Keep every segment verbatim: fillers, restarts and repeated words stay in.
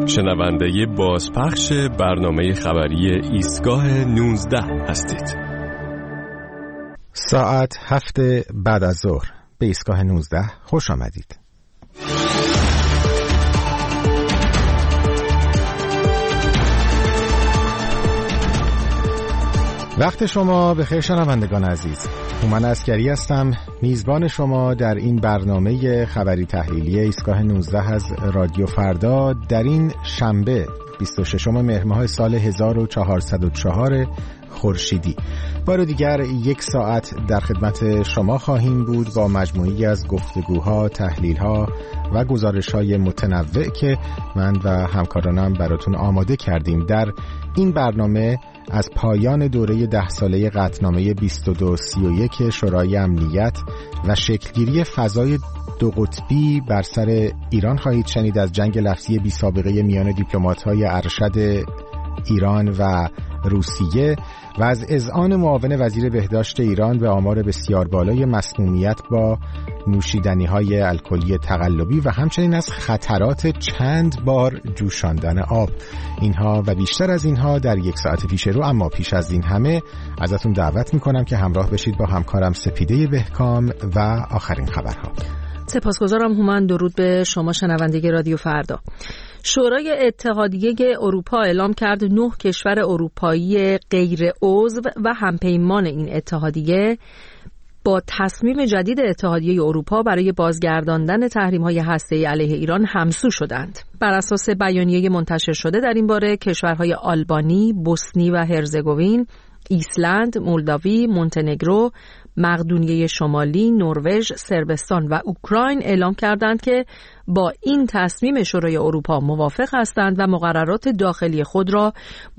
شنونده بازپخش برنامه خبری ایستگاه نوزده هستید. ساعت هفت بعد از ظهر به ایستگاه نوزده خوش آمدید. وقت شما بخیر شنوندگان عزیز. هومن عسکری هستم، میزبان شما در این برنامه خبری تحلیلی ایستگاه نوزده از رادیو فردا در این شنبه بیست و ششم مهر ماه سال هزار و چهارصد و چهار خورشیدی. بار دیگر یک ساعت در خدمت شما خواهیم بود با مجموعی از گفتگوها، تحلیلها و گزارش‌های متنوع که من و همکارانم براتون آماده کردیم. در این برنامه از پایان دوره ده ساله قطعنامه بیست و دو سی و یک شورای امنیت و شکلگیری فضای دو قطبی بر سر ایران خواهید شنید، از جنگ لفظی بی سابقه میان دیپلمات‌های ارشد ایران و روسیه و از اذعان معاون وزیر بهداشت ایران به آمار بسیار بالای مسمومیت با نوشیدنی‌های الکلی تقلبی و همچنین از خطرات چند بار جوشاندن آب. اینها و بیشتر از اینها در یک ساعت پیش رو، اما پیش از این همه ازتون دعوت میکنم که همراه بشید با همکارم سپیده بهکام و آخرین خبرها. سپاسگزارم هومن. درود به شما شنونده رادیو فردا. شورای اتحادیه اروپا اعلام کرد نه کشور اروپایی غیر عضو و همپیمان این اتحادیه با تصمیم جدید اتحادیه اروپا برای بازگرداندن تحریم‌های هسته‌ای علیه ایران همسو شدند. بر اساس بیانیه منتشر شده در این باره کشورهای آلبانی، بوسنی و هرزگوین، ایسلند، مولداوی، مونتنگرو، مقدونیه شمالی، نروژ، صربستان و اوکراین اعلام کردند که با این تصمیم شورای اروپا موافق هستند و مقررات داخلی خود را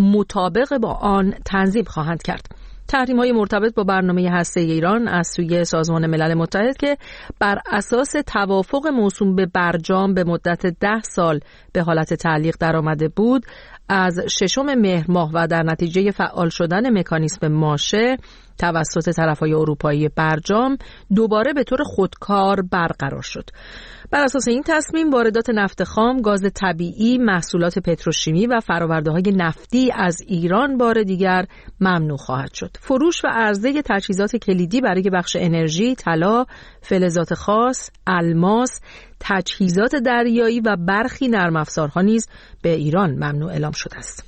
مطابق با آن تنظیم خواهند کرد. تحریم‌های مرتبط با برنامه هسته‌ای ایران از سوی سازمان ملل متحد که بر اساس توافق موسوم به برجام به مدت ده سال به حالت تعلیق درآمده بود، از ششم مهر ماه و در نتیجه فعال شدن مکانیسم ماشه توسط طرف‌های اروپایی برجام دوباره به طور خودکار برقرار شد. بر اساس این تصمیم واردات نفت خام، گاز طبیعی، محصولات پتروشیمی و فرآورده‌های نفتی از ایران بار دیگر ممنوع خواهد شد. فروش و عرضه تجهیزات کلیدی برای بخش انرژی، طلا، فلزات خاص، الماس، تجهیزات دریایی و برخی نرم افزارها نیز به ایران ممنوع اعلام شده است.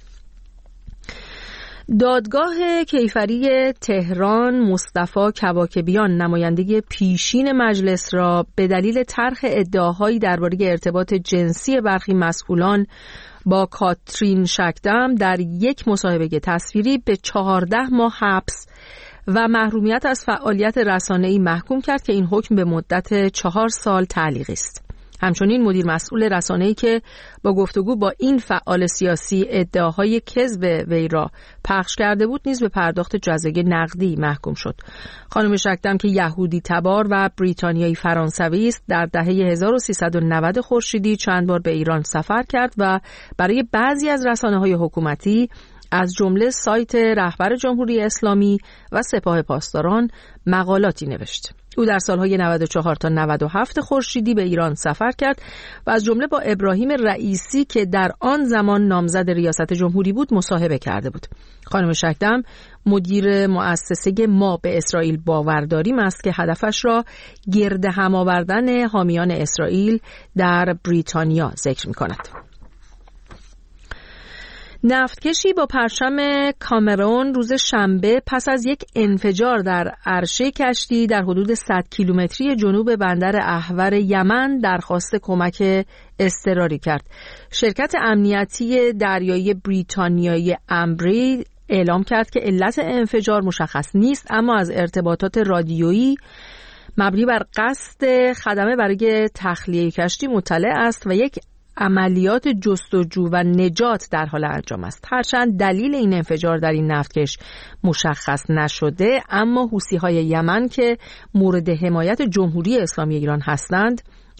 دادگاه کیفری تهران مصطفی کواکبیان نماینده پیشین مجلس را به دلیل طرح ادعاهایی درباره ارتباط جنسی برخی مسئولان با کاترین شکدم در یک مصاحبه تصویری به چهارده ماه حبس و محرومیت از فعالیت رسانه‌ای محکوم کرد که این حکم به مدت چهار سال تعلیقی است. همچنین مدیر مسئول رسانه‌ای که با گفتگو با این فعال سیاسی ادعاهای کذب وی را پخش کرده بود نیز به پرداخت جزای نقدی محکوم شد. خانم شکدم که یهودی تبار و بریتانیایی فرانسوی است، در دهه هزار و سیصد و نود خورشیدی چند بار به ایران سفر کرد و برای بعضی از رسانه‌های حکومتی از جمله سایت رهبر جمهوری اسلامی و سپاه پاسداران مقالاتی نوشت. او در سالهای نود و چهار تا نود و هفت خورشیدی به ایران سفر کرد و از جمله با ابراهیم رئیسی که در آن زمان نامزد ریاست جمهوری بود مصاحبه کرده بود. خانم شکدم مدیر مؤسسه ما به اسرائیل باورداریم است که هدفش را گرد هم آوردن حامیان اسرائیل در بریتانیا ذکر می‌کند. نفتکشی با پرچم کامرون روز شنبه پس از یک انفجار در عرشه کشتی در حدود صد کیلومتری جنوب بندر احور یمن درخواست کمک اضطراری کرد. شرکت امنیتی دریایی بریتانیایی امبری اعلام کرد که علت انفجار مشخص نیست، اما از ارتباطات رادیویی مبنی بر قصد خدمه برای تخلیه کشتی مطلع است و یک عملیات جستجو و نجات در حال انجام است. هرچند دلیل این انفجار در این نفتکش مشخص نشده، اما حوثی‌های یمن که مورد حمایت جمهوری اسلامی ایران هستند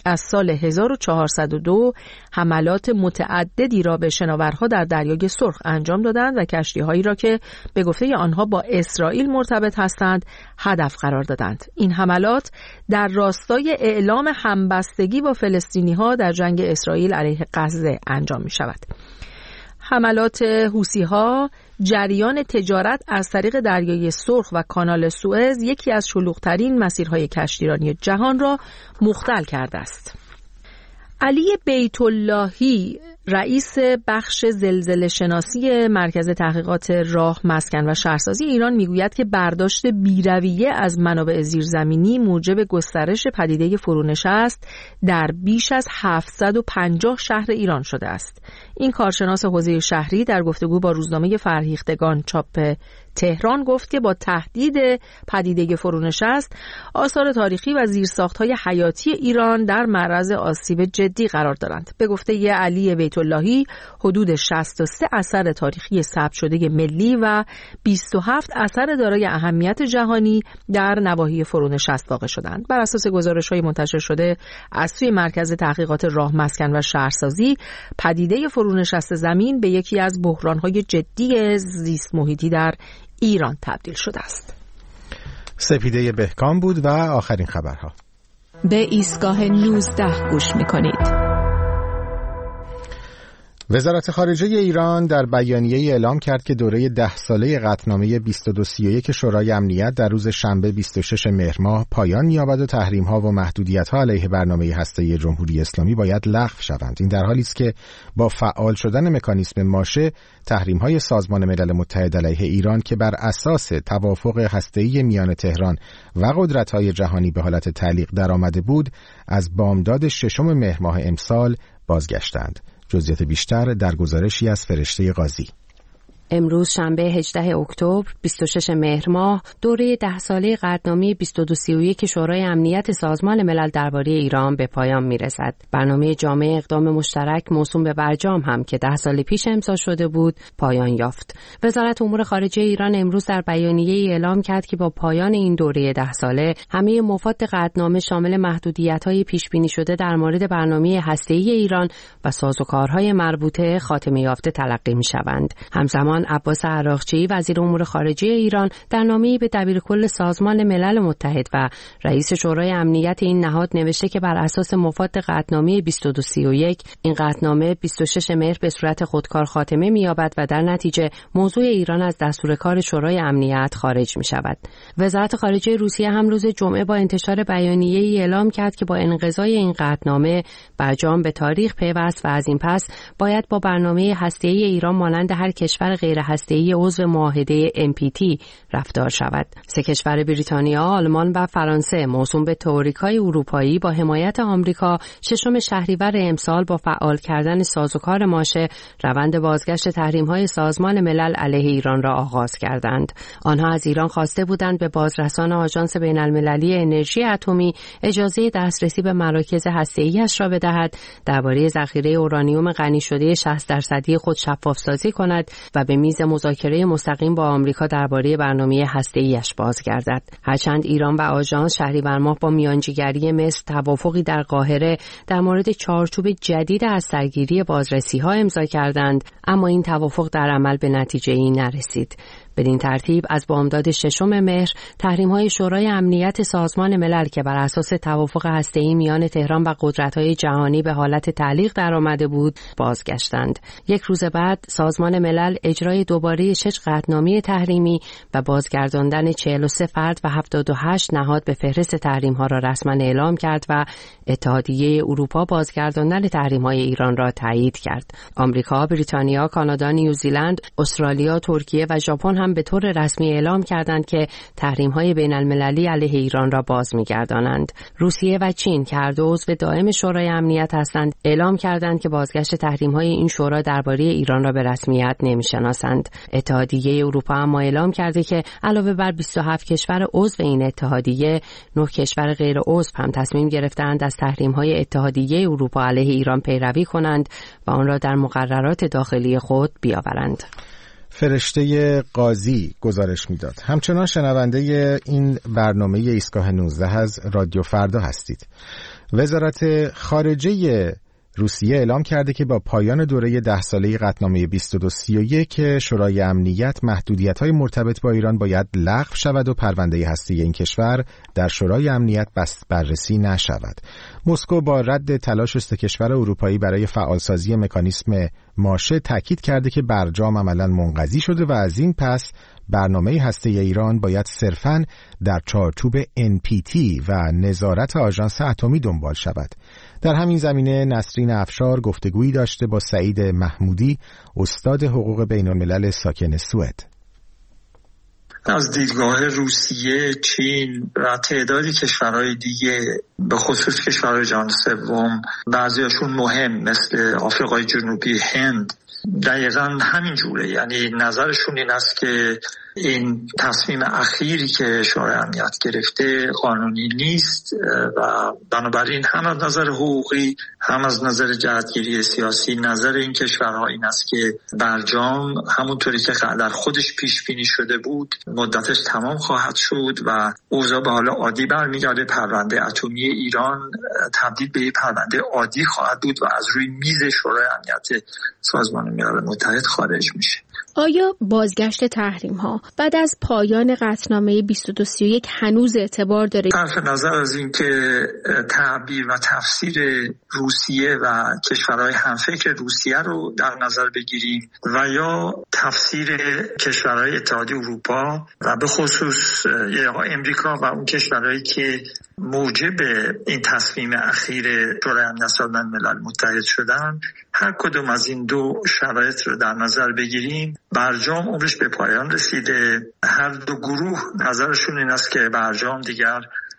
از سال هزار و چهارصد و دو حملات متعددی را به شناورها در دریای سرخ انجام دادند و کشتی‌هایی را که به گفته آنها با اسرائیل مرتبط هستند هدف قرار دادند. این حملات در راستای اعلام همبستگی با فلسطینی‌ها در جنگ اسرائیل علیه غزه انجام می‌شود. حملات حوثی‌ها جریان تجارت از طریق دریای سرخ و کانال سوئز، یکی از شلوغ‌ترین مسیرهای کشتیرانی جهان را مختل کرده است. علی بیت اللهی، رئیس بخش زلزله شناسی مرکز تحقیقات راه، مسکن و شهرسازی ایران میگوید که برداشت بی‌رویه از منابع زیرزمینی موجب گسترش پدیده فرونشست در بیش از هفتصد و پنجاه شهر ایران شده است. این کارشناس حوزه شهری در گفتگو با روزنامه فرهیختگان چاپ تهران گفت که با تهدید پدیده فرونشست، آثار تاریخی و زیرساخت‌های حیاتی ایران در معرض آسیب جدی قرار دارند. به گفته ی علی بیت اللهی، حدود شصت و سه اثر تاریخی ثبت شده ملی و بیست و هفت اثر دارای اهمیت جهانی در نواحی فرونشست واقع شدند. بر اساس گزارش‌های منتشر شده از سوی مرکز تحقیقات راه، مسکن و شهرسازی، پدیده فرونشست زمین به یکی از بحران‌های جدی زیست محیطی در ایران تبدیل شده است. سپیده بهکام بود و آخرین خبرها. به ایستگاه نوزده گوش می‌کنید. وزارت خارجه ایران در بیانیه‌ای اعلام کرد که دوره ده ساله قطعنامه بیست و دو سی و یک شورای امنیت در روز شنبه بیست و شش مهر ماه پایان می‌یابد و تحریم‌ها و محدودیت‌ها علیه برنامه هسته‌ای جمهوری اسلامی باید لغو شوند. این در حالی است که با فعال شدن مکانیزم ماشه، تحریم‌های سازمان ملل متحد علیه ایران که بر اساس توافق هسته‌ای میان تهران و قدرت‌های جهانی به حالت تعلیق درآمده بود، از بامداد ششم مهر ماه امسال بازگشتند. جزئیات بیشتر در گزارشی از فرشته قاضی. امروز شنبه هجدهم اکتبر بیست و ششم مهر ماه دوره ده ساله قطعنامه بیست و دو سی و یک شورای امنیت سازمان ملل درباره ایران به پایان میرسد. برنامه جامع اقدام مشترک موسوم به برجام هم که ده سال پیش امضا شده بود پایان یافت. وزارت امور خارجه ایران امروز در بیانیه‌ای اعلام کرد که با پایان این دوره ده ساله همه مفاد قطعنامه شامل محدودیت‌های پیش بینی شده در مورد برنامه هسته‌ای ایران و سازوکارهای مربوطه خاتمه یافته تلقی می‌شوند. همزمان عباس عراقچی وزیر امور خارجه ایران در نامه‌ای به دبیرکل سازمان ملل متحد و رئیس شورای امنیت این نهاد نوشته که بر اساس مفاد قطعنامه بیست و دو سی و یک این قطعنامه بیست و ششم مهر به صورت خودکار خاتمه می‌یابد و در نتیجه موضوع ایران از دستور کار شورای امنیت خارج می‌شود. وزارت خارجه روسیه هم روز جمعه با انتشار بیانیه‌ای اعلام کرد که با انقضای این قطعنامه برجام به تاریخ پیوست و از این پس باید با برنامه هسته‌ای ایران مانند هر کشور غیر هسته‌ای عضو معاهده ام پی تی رفتار شود. سه کشور بریتانیا، آلمان و فرانسه موسوم به تئوریکای اروپایی با حمایت آمریکا ششم شهریور امسال با فعال کردن سازوکار ماشه روند بازگشت تحریم‌های سازمان ملل علیه ایران را آغاز کردند. آنها از ایران خواسته بودند به بازرسان آژانس بین‌المللی انرژی اتمی اجازه دسترسی به مراکز هسته‌ای‌اش را بدهد، درباره ذخیره اورانیوم غنی شده شصت درصدی خود شفاف‌سازی کند و به میز مذاکره مستقیم با آمریکا درباره برنامه هسته‌ایش بازگردد. هرچند ایران و آژانس شهریور ماه با میانجیگری مصر توافقی در قاهره در مورد چارچوب جدید از سرگیری بازرسی‌ها امضا کردند، اما این توافق در عمل به نتیجه‌ای نرسید. بدین ترتیب از بامداد ششم مهر تحریم‌های شورای امنیت سازمان ملل که بر اساس توافق هسته‌ای میان تهران و قدرت‌های جهانی به حالت تعلیق درآمده بود بازگشتند. یک روز بعد سازمان ملل اجرای دوباره شش قطعنامه تحریمی و بازگرداندن چهل و سه فرد و هفتاد و هشت نهاد به فهرست تحریم‌ها را رسما اعلام کرد و اتحادیه اروپا بازگرداندن تحریم‌های ایران را تایید کرد. آمریکا، بریتانیا، کانادا، نیوزیلند، استرالیا، ترکیه و ژاپن هم به طور رسمی اعلام کردند که تحریم‌های بین‌المللی علیه ایران را باز می‌گردانند. روسیه و چین که هر دو عضو دائم شورای امنیت هستند، اعلام کردند که بازگشت تحریم‌های این شورا درباره ایران را به رسمیت نمی‌شناسند. اتحادیه اروپا هم اعلام کرده که علاوه بر بیست و هفت کشور عضو این اتحادیه، نه کشور غیر عضو هم تصمیم گرفتند از تحریم‌های اتحادیه اروپا علیه ایران پیروی کنند و آن را در مقررات داخلی خود بیاورند. فرشته قاضی گزارش میداد. همچنان شنونده این برنامه ایستگاه نوزده از رادیو فردا هستید. وزارت خارجه روسیه اعلام کرده که با پایان دوره ده ساله قطعنامه بیست و دو سی و یک شورای امنیت محدودیت‌های مرتبط با ایران باید لغو شود و پرونده هستی این کشور در شورای امنیت بست بررسی نشود. مسکو با رد تلاش سه کشور اروپایی برای فعالسازی مکانیسم ماشه تاکید کرده که برجام عملاً منقضی شده و از این پس برنامه هسته ایران باید صرفاً در چارچوب ان پی تی و نظارت آژانس اتمی دنبال شود. در همین زمینه نسرین افشار گفتگویی داشته با سعید محمودی، استاد حقوق بین الملل ساکن سوئد. از دیدگاه روسیه، چین و تعدادی کشورهای دیگه به خصوص کشورهای جهان سوم، بعضیاشون مهم مثل آفریقای جنوبی، هند، دقیقا همین جوره. یعنی نظرشون این است که این تصمیم اخیری که شورای امنیت گرفته قانونی نیست و بنابراین هم از نظر حقوقی هم از نظر جهتگیری سیاسی نظر این کشورها این است که برجام همونطوری که در خودش پیش بینی شده بود مدتش تمام خواهد شد و اوضاع به حال عادی برمیگرده. پرونده اتمی ایران تبدیل به یک پرونده عادی خواهد بود و از روی میز شورای امنیت سازمان ملل متحد خارج میشه. آیا بازگشت تحریم ها بعد از پایان قطعنامه بیست و دو سی و یک هنوز اعتبار داره؟ صرف نظر از این که تعبیر و تفسیر روسیه و کشورهای همفکر روسیه رو در نظر بگیریم و یا تفسیر کشورهای اتحادیه اروپا و به خصوص امریکا و اون کشورهایی که موجب این تصمیم اخیر شورای امنیت سازمان ملل متحد شدن، هر کدوم از این دو شرایط رو در نظر بگیریم برجام عمرش به پایان رسیده. هر دو گروه نظرشون این است که برجام دیگر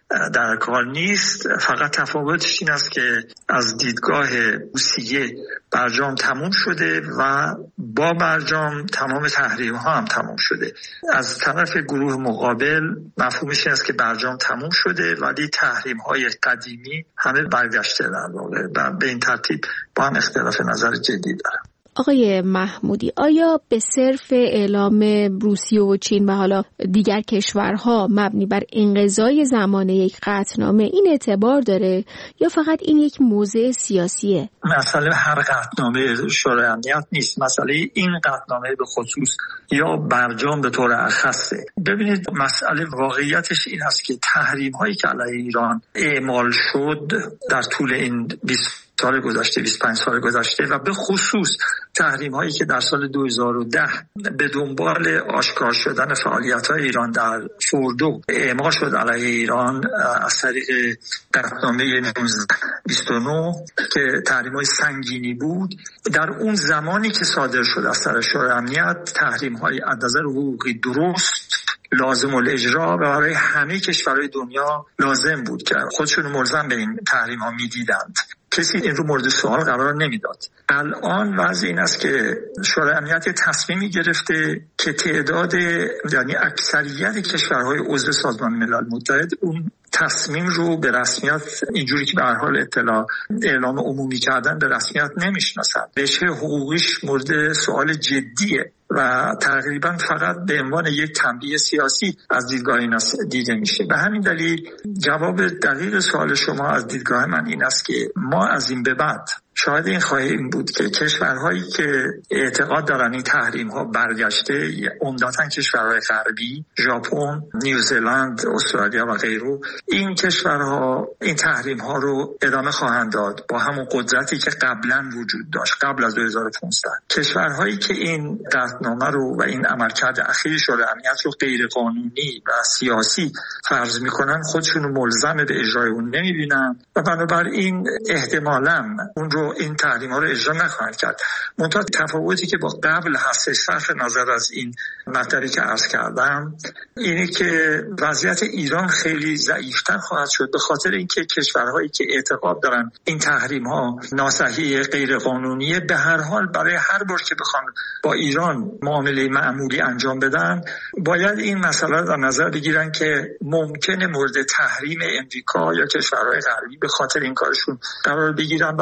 در کار نیست، فقط تفاوتش این است که از دیدگاه روسیه برجام تموم شده و با برجام تمام تحریم ها هم تموم شده. از طرف گروه مقابل مفهومش این است که برجام تموم شده ولی تحریم های قدیمی همه برگشته در واقع و به این ترتیب با هم اختلاف نظر جدی دارن. آقای محمودی، آیا به صرف اعلام روسیه و چین و حالا دیگر کشورها مبنی بر انقضای زمانه یک قطعنامه این اعتبار داره یا فقط این یک موضع سیاسیه؟ مسئله هر قطعنامه شورای امنیت نیست، مسئله این قطعنامه به خصوص یا برجام به طور اخصه. ببینید مسئله واقعیتش این است که تحریم هایی که علیه ایران اعمال شد در طول این بیست سال گذشته، بیست و پنج سال گذشته و به خصوص تحریم هایی که در سال دو هزار و ده به دنبال آشکار شدن فعالیت های ایران در فوردو اعمال شد علیه ایران از طریق قطعنامه نوزده بیست و نه که تحریم های سنگینی بود، در اون زمانی که صادر شد از طرف شورای امنیت تحریم های از نظر حقوقی درست، لازم الاجرا و برای همه کشورهای دنیا لازم بود که خودشون ملزم به این تحریم ها میدیدند. کسی این رو مورد سوال قرار نمیداد. الان وضع این است که شورای امنیت تصمیمی گرفته که تعداد یعنی اکثریت کشورهای عضو سازمان ملل متحد اون تصمیم رو به رسمیت اینجوری که به هر حال اطلاع اعلام عمومی کردن به رسمیت نمیشناسن. بهش حقوقیش مورد سوال جدیه و تقریبا فقط به عنوان یک تنبیه سیاسی از دیدگاه این دیده میشه. به همین دلیل جواب دقیق سوال شما از دیدگاه من این است که ما از این به بعد شاید این خواهیم بود که کشورهایی که اعتقاد دارن این تحریم ها برگشته، عمدتاً کشورهای غربی، ژاپن، نیوزلند، استرالیا و غیره، این کشورها این تحریم ها رو ادامه خواهند داد با همون قدرتی که قبلا وجود داشت قبل از دو هزار و پانزده. کشورهایی که این قطعنامه رو و این عملکرد اخیر شورای امنیت رو غیر قانونی و سیاسی فرض میکنن خودشون رو ملزم به اجرای اون نمیبینن و بنابراین احتمالاً اون رو این تحریم ها رو اجرا نخواهند کرد. منتها تفاوتی که با قبل هست صرف نظر از این مطلبی که عرض کردم اینه که وضعیت ایران خیلی ضعیفتر خواهد شد به خاطر اینکه کشورهایی که اعتقاد دارن این تحریم ها ناصحیح غیر قانونیه به هر حال برای هر بار که بخوان با ایران معامله معمولی انجام بدن باید این مسئله رو در نظر بگیرن که ممکنه مورد تحریم امریکا یا کشورهای غربی به خاطر این کارشون قرار بگیرن و بنابراین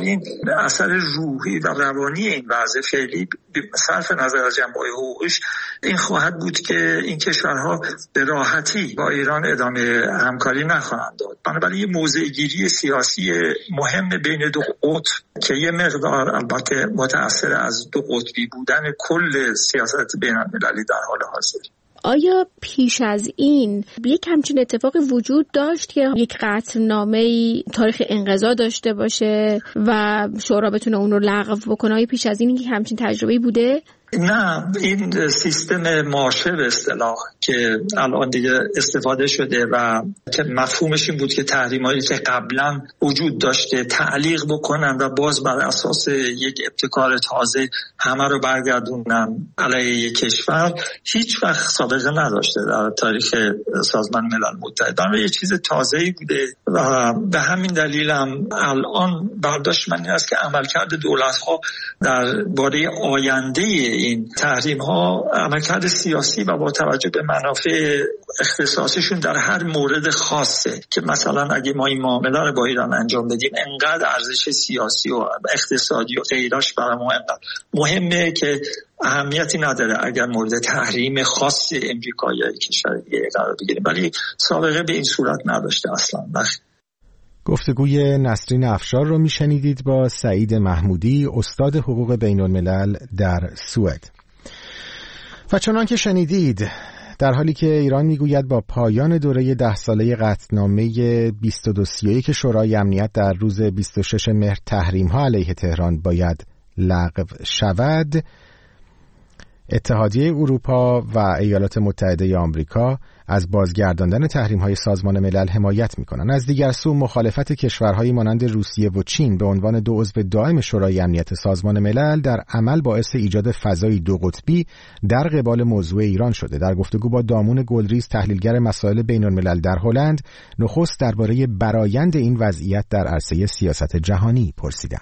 بنابراین اثر روحی و روانی این وضع فعلی صرف نظر از جنبه‌های حقوقیش این خواهد بود که این کشورها به راحتی با ایران ادامه همکاری نخواهند داد. بنابراین یه موضع‌گیری سیاسی مهم بین دو قطب که یه مقدار البته متأثر از دو قطبی بودن کل سیاست بین‌المللی در حال حاضر. آیا پیش از این یک همچین اتفاقی وجود داشت که یک قطعنامه‌ای تاریخ انقضا داشته باشه و شورا بتونه اون رو لغو بکنه؟ آیا پیش از این یک همچین تجربه‌ای بوده؟ نه، این سیستم مارشه به اصطلاح که الان دیگه استفاده شده و که مفهومش این بود که تحریمایی که قبلا وجود داشته تعلیق بکنن و باز بر اساس یک ابتکار تازه همه رو برگردونن علیه یک کشور، هیچ وقت سابقه نداشته در تاریخ سازمان ملل متحد. برای یه چیز تازه‌ای بوده و به همین دلیل هم الان برداشت من این است که عملکرد دولت‌ها در باره آینده این تحریم ها عملکرد سیاسی و با توجه به منافع اختصاصیشون در هر مورد خاصه که مثلا اگه ما این معامله رو با ایران انجام بدیم انقدر ارزش سیاسی و اقتصادی و غیراش برای ما انقدر مهمه که اهمیتی نداره اگر مورد تحریم خاص امریکا یا کشور دیگه قرار بگیریم، ولی سابقه به این صورت نداشته اصلا. گفتگوی نسرین افشار رو میشنیدید با سعید محمودی، استاد حقوق بین الملل در سوئد. و چنان که شنیدید، در حالی که ایران میگوید با پایان دوره ده ساله قطعنامه بیست و دو سی و یک شورای امنیت در روز بیست و شش مهر تحریم‌ها علیه تهران باید لغو شود، اتحادیه اروپا و ایالات متحده آمریکا از بازگرداندن تحریم‌های سازمان ملل حمایت می‌کنند. از دیگر سو مخالفت کشورهایی مانند روسیه و چین به عنوان دو عضو دائم شورای امنیت سازمان ملل در عمل باعث ایجاد فضای دو قطبی در قبال موضوع ایران شده. در گفتگو با دامون گلریز، تحلیلگر مسائل بین‌الملل در هلند، نخست درباره برآیند این وضعیت در عرصه سیاست جهانی پرسیدم.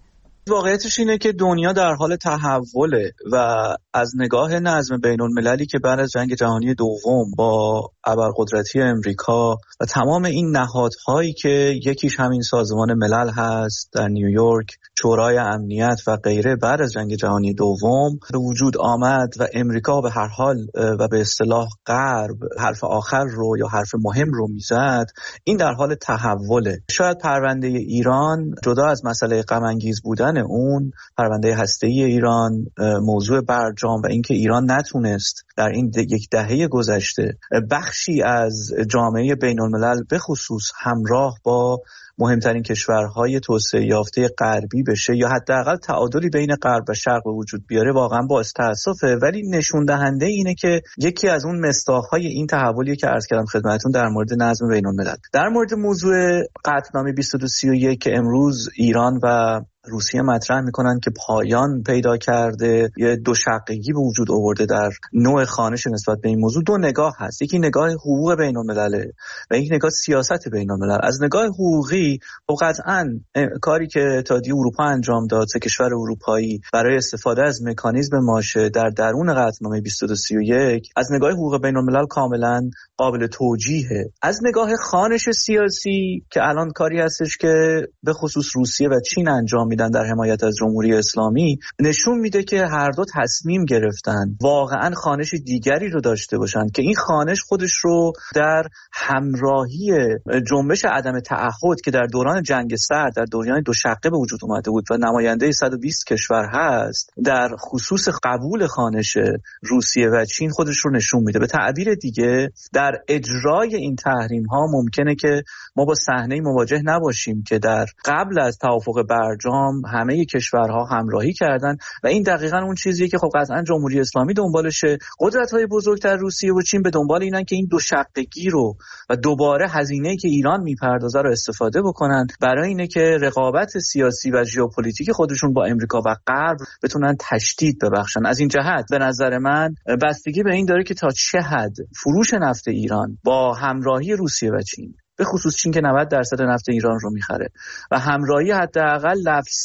واقعیتش اینه که دنیا در حال تحوله و از نگاه نظم بین المللی که بعد از جنگ جهانی دوم با ابرقدرتی امریکا و تمام این نهادهایی که یکیش همین سازمان ملل هست در نیویورک، شورای امنیت و غیره، بعد از جنگ جهانی دوم به وجود آمد و امریکا به هر حال و به اصطلاح غرب حرف آخر رو یا حرف مهم رو میزد، این در حال تحوله. شاید پرونده ایران جدا از مسئله غم انگیز بودن اون، پرونده هسته‌ای ایران، موضوع برجام و اینکه ایران نتونست در این یک دهه گذشته بخشی از جامعه بین الملل به خصوص همراه با مهمترین کشورهای توسعه یافته غربی بشه یا حداقل تعادلی بین غرب و شرق به وجود بیاره، واقعا باعث تأسفه. ولی نشون دهنده اینه که یکی از اون مصداق‌های این تحولی که عرض کردم خدمتتون در مورد نظم بین الملل، در مورد موضوع قطعنامه بیست و دو سی و یک که امروز ایران و روسیه مطرح میکنن که پایان پیدا کرده، یه دو شقگی به وجود آورده در نوع خوانش نسبت به این موضوع. دو نگاه هست، یکی نگاه حقوق بین الملل و یک نگاه سیاست بین الملل. از نگاه حقوقی خب قطعاً کاری که اتحادیه اروپا انجام داد، سه کشور اروپایی، برای استفاده از مکانیزم ماشه در درون قطعنامه بیست و دو سی و یک از نگاه حقوق بین الملل کاملاً قابل توجیهه. از نگاه خوانش سیاسی که الان کاری هستش که به خصوص روسیه و چین انجام میدن در حمایت از جمهوری اسلامی، نشون میده که هر دو تصمیم گرفتن واقعا خوانش دیگری رو داشته باشن که این خوانش خودش رو در همراهی جنبش عدم تعهد که در دوران جنگ سرد در دوران دو شقه به وجود اومده بود و نماینده صد و بیست کشور هست، در خصوص قبول خوانش روسیه و چین خودش رو نشون میده. به تعبیر دیگه در اجرای این تحریم ها ممکنه که ما با صحنه مواجه نباشیم که در قبل از توافق برجام همه کشورها همراهی کردن و این دقیقاً اون چیزیه که خب قطعاً جمهوری اسلامی دنبالشه. قدرت‌های بزرگتر روسیه و چین به دنبال اینن که این دو شقگی رو و دوباره هزینه‌ای که ایران میپردازه رو استفاده بکنن برای اینه که رقابت سیاسی و ژئوپلیتیک خودشون با امریکا و غرب بتونن تشدید ببخشن. از این جهت به نظر من بستگی به این داره که تا چه حد فروش نفت ایران با همراهی روسیه و چین، به خصوص چین که نود درصد نفت ایران رو میخره، و همراهی حداقل لفظی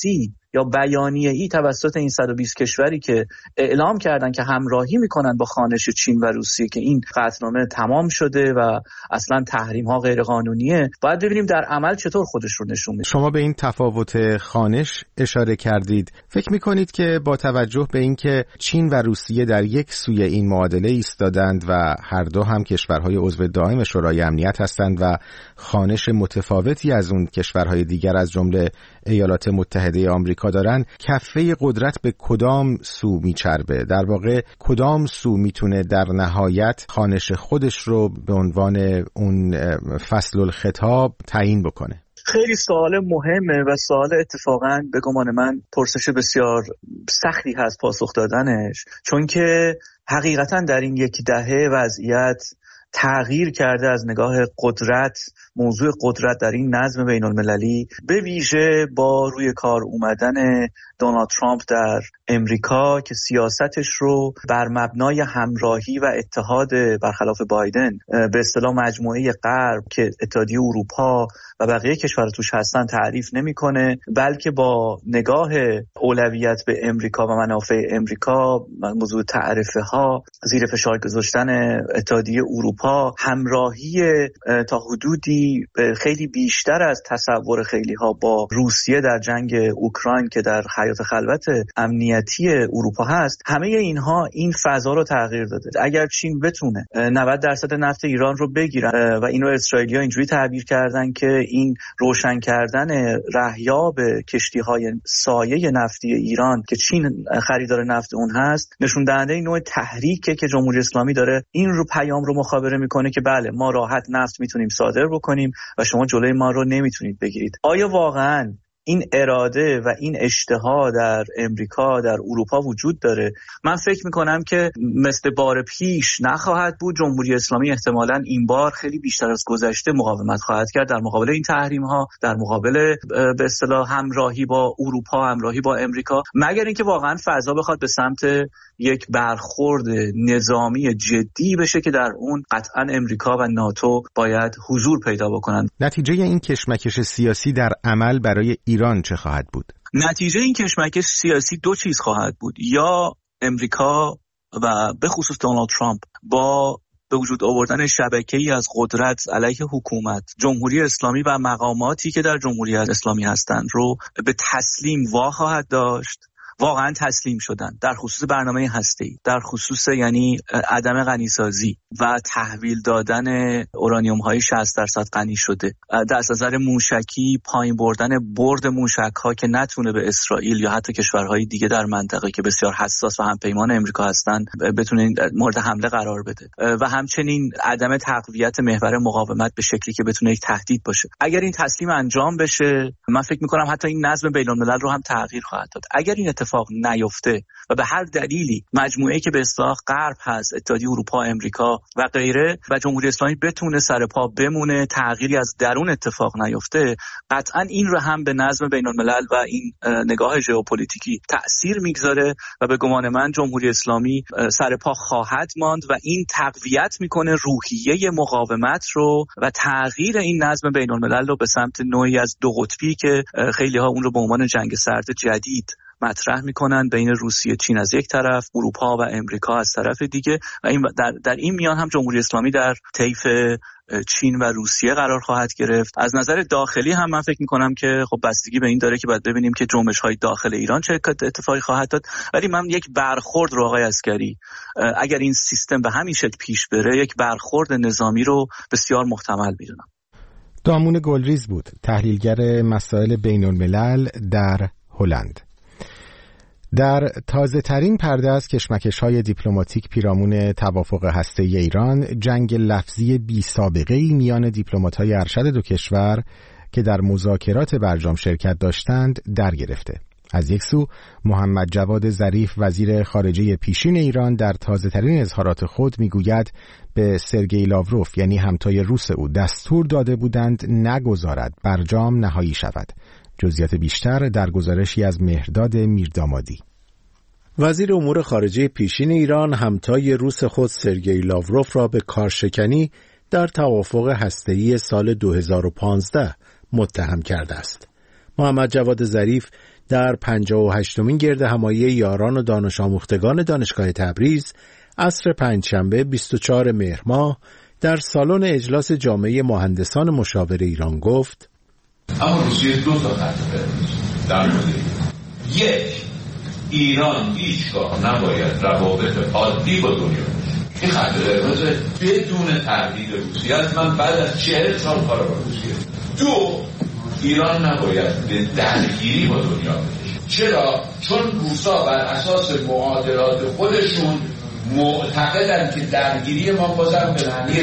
یا بیانیه‌ای توسط این صد و بیست کشوری که اعلام کردن که همراهی میکنن با خوانش چین و روسیه که این قطعنامه تمام شده و اصلا تحریم ها غیر قانونیه، باید ببینیم در عمل چطور خودش رو نشون میده. شما به این تفاوت خوانش اشاره کردید. فکر میکنید که با توجه به اینکه چین و روسیه در یک سوی این معادله ایستادند و هر دو هم کشورهای عضو دائم شورای امنیت هستند و خوانش متفاوتی از اون کشورهای دیگر از جمله ایالات متحده آمریکا دارن، کفه قدرت به کدام سو میچربه؟ در واقع کدام سو میتونه در نهایت خوانش خودش رو به عنوان اون فصل الخطاب تعیین بکنه؟ خیلی سوال مهمه و سوال اتفاقاً به گمان من پرسش بسیار سختی هست پاسخ دادنش، چون که حقیقتاً در این یک دهه وضعیت تغییر کرده از نگاه قدرت. موضوع قدرت در این نظم بین المللی به ویژه با روی کار اومدن دونالد ترامپ در امریکا که سیاستش رو بر مبنای همراهی و اتحاد برخلاف بایدن به اصطلاح مجموعه غرب که اتحادیه اروپا و بقیه کشورها توش هستن تعریف نمیکنه، بلکه با نگاه اولویت به امریکا و منافع امریکا، موضوع تعرفه ها، زیر فشار گذاشتن اتحادیه اروپا، همراهی تا حدودی خیلی بیشتر از تصور خیلی ها با روسیه در جنگ اوکراین که در حیات خلوت امنیتی اروپا هست، همه اینها این فضا رو تغییر داده. اگر چین بتونه نود درصد نفت ایران رو بگیرن و اینو اسرائیلی‌ها اینجوری تعبیر کردن که این روشن کردن رهیاب کشتی‌های سایه نفتی ایران که چین خریدار نفت اون هست، نشون دهنده نوع تحریکه که جمهوری اسلامی داره این رو پیام رو مخابره میکنه که بله ما راحت نفت میتونیم صادر بکنیم و شما جلوی ما رو نمیتونید بگیرید. آیا واقعاً این اراده و این اشتها در امریکا در اروپا وجود داره؟ من فکر میکنم که مثل بار پیش نخواهد بود. جمهوری اسلامی احتمالاً این بار خیلی بیشتر از گذشته مقاومت خواهد کرد در مقابل این تحریم ها، در مقابل به اصطلاح همراهی با اروپا، همراهی با امریکا، مگر اینکه واقعاً فضا بخواد به سمت یک برخورد نظامی جدی بشه که در اون قطعاً امریکا و ناتو باید حضور پیدا بکنن. نتیجه این کشمکش سیاسی در عمل برای ایران چه خواهد بود؟ نتیجه این کشمکش سیاسی دو چیز خواهد بود. یا امریکا و به خصوص دونالد ترامپ با به وجود آوردن شبکه‌ای از قدرت علیه حکومت، جمهوری اسلامی و مقاماتی که در جمهوری اسلامی هستند رو به تسلیم وا خواهد داشت. واقعا تسلیم شدن در خصوص برنامه هسته‌ای، در خصوص یعنی عدم غنیسازی و تحویل دادن اورانیوم های شصت درصد غنی شده، در نظر موشکی پایین بردن برد موشک ها که نتونه به اسرائیل یا حتی کشورهای دیگه در منطقه که بسیار حساس و همپیمان امریکا هستن بتونه مورد حمله قرار بده و همچنین عدم تقویت محور مقاومت به شکلی که بتونه یک تهدید باشه. اگر این تسلیم انجام بشه، من فکر می‌کنم حتی این نظم بین‌الملل رو هم تغییر خواهد داد. اگر این اتفاق نیفته و به هر دلیلی مجموعه‌ای که به اصطلاح غرب هست، اتحادیه اروپا، امریکا و غیره و جمهوری اسلامی بتونه سر پا بمونه، تغییری از درون اتفاق نیفته، قطعاً این رو هم به نظم بین‌الملل و این نگاه ژئوپلیتیکی تأثیر میگذاره و به گمان من جمهوری اسلامی سر پا خواهد ماند و این تقویت میکنه روحیه مقاومت رو و تغییر این نظم بین‌الملل رو به سمت نوعی از دو قطبی که خیلی ها اون رو به عنوان جنگ سرد جدید مطرح میکنن بین روسیه چین از یک طرف، اروپا و امریکا از طرف دیگه و این در, در این میان هم جمهوری اسلامی در طیف چین و روسیه قرار خواهد گرفت. از نظر داخلی هم من فکر میکنم که خب بستگی به این داره که باید ببینیم که جنبش های داخل ایران چه اتفاقی خواهد داد، ولی من یک برخورد رو آقای عسگری اگر این سیستم به همین شکل پیش بره، یک برخورد نظامی رو بسیار محتمل میدونم. دامون گلریز بود، تحلیلگر مسائل بین الملل در هلند. در تازه ترین پرده از کشمکش‌های دیپلماتیک پیرامون توافق هسته‌ای ایران، جنگ لفظی بی سابقه‌ای میان دیپلمات‌های ارشد دو کشور که در مذاکرات برجام شرکت داشتند در گرفته. از یک سو محمد جواد ظریف وزیر خارجه پیشین ایران در تازه ترین اظهارات خود میگوید به سرگئی لاوروف یعنی همتای روس او دستور داده بودند نگذارد برجام نهایی شود. جزئیات بیشتر در گزارشی از مهرداد میردامادی. وزیر امور خارجه پیشین ایران همتای روس خود سرگئی لاوروف را به کارشکنی در توافق هسته‌ای سال دو هزار و پانزده متهم کرده است. محمد جواد ظریف در پنجاه و هشتمین گرد همایی یاران و دانش آموختگان دانشگاه تبریز عصر پنجشنبه بیست و چهارم مهر ماه در سالن اجلاس جامعه مهندسان مشاور ایران گفت: اما روسیه دو تا خط قرمز در مورد یک، ایران هیچگاه نباید روابط عادی با دنیا باشه. این خط قرمز بدون تردید روسیه است. من بعد از چهل سال کار با روسیه. دو، ایران نباید به درگیری با دنیا بشه. چرا؟ چون روسا بر اساس معادلات خودشون معتقدن که درگیری ما بازم به معنی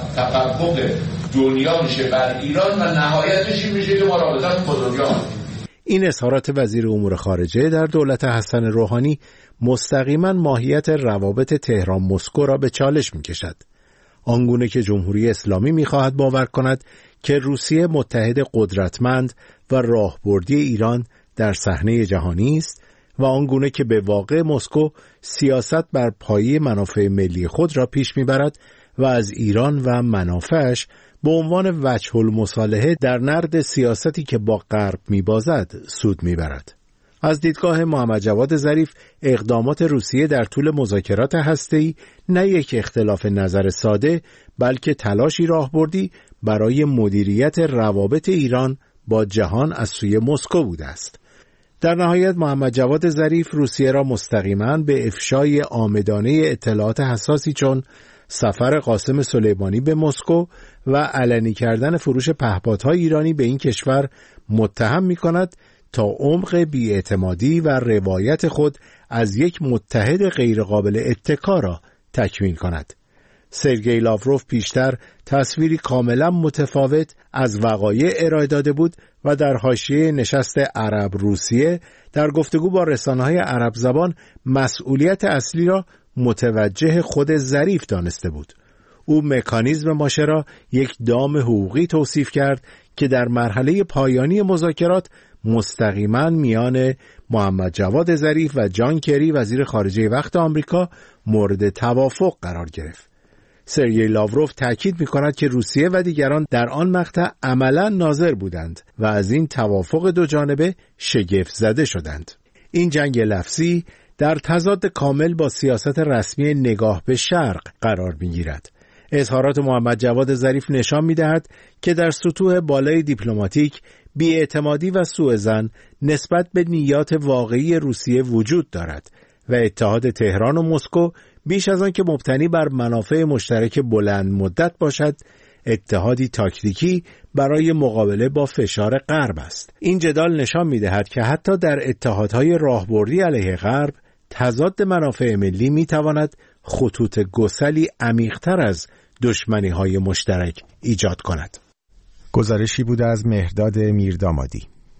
تفوق دنیا میشه بر ایران و نهایتش این میشه که ما رابطمون با دنیا هستیم. این اظهارات وزیر امور خارجه در دولت حسن روحانی مستقیما ماهیت روابط تهران مسکو را به چالش میکشد. آنگونه که جمهوری اسلامی میخواهد باور کند که روسیه متحد قدرتمند و راهبردی ایران در صحنه جهانی است و آنگونه که به واقع مسکو سیاست بر پایه منافع ملی خود را پیش میبرد و از ایران و منافعش به عنوان وجه المصالحه در نرد سیاستی که با غرب میبازد سود میبرد. از دیدگاه محمد جواد ظریف اقدامات روسیه در طول مذاکرات هسته‌ای نه یک اختلاف نظر ساده بلکه تلاشی راهبردی برای مدیریت روابط ایران با جهان از سوی مسکو بوده است. در نهایت محمد جواد ظریف روسیه را مستقیما به افشای عامدانه اطلاعات حساسی چون سفر قاسم سلیمانی به مسکو و علنی کردن فروش پهپادهای ایرانی به این کشور متهم می کند تا عمق بی‌اعتمادی و روایت خود از یک متحد غیرقابل اتکا را تکمیل کند. سرگئی لاوروف پیشتر تصویری کاملا متفاوت از وقایع ارائه داده بود و در حاشیه نشست عرب روسیه در گفتگو با رسانه‌های عرب زبان مسئولیت اصلی را متوجه خود ظریف دانسته بود. او مکانیزم ماشه را یک دام حقوقی توصیف کرد که در مرحله پایانی مذاکرات مستقیما میان محمد جواد ظریف و جان کری وزیر خارجه وقت آمریکا مورد توافق قرار گرفت. سرگئی لاوروف تأکید می‌کند که روسیه و دیگران در آن مقطع عملاً ناظر بودند و از این توافق دو جانبه شگفت زده شدند. این جنگ لفظی در تضاد کامل با سیاست رسمی نگاه به شرق قرار می‌گیرد. اظهارات محمد جواد ظریف نشان می‌دهد که در سطوح بالای دیپلماتیک بی‌اعتمادی و سوءظن نسبت به نیات واقعی روسیه وجود دارد و اتحاد تهران و مسکو بیش از آن که مبتنی بر منافع مشترک بلند مدت باشد، اتحادی تاکتیکی برای مقابله با فشار غرب است. این جدال نشان می‌دهد که حتی در اتحادهای راهبردی علیه غرب، تضاد منافع ملی می‌تواند خطوط گسلی عمیق‌تر از دشمنی‌های مشترک ایجاد کند. گزارشی بود از مهرداد میردامادی.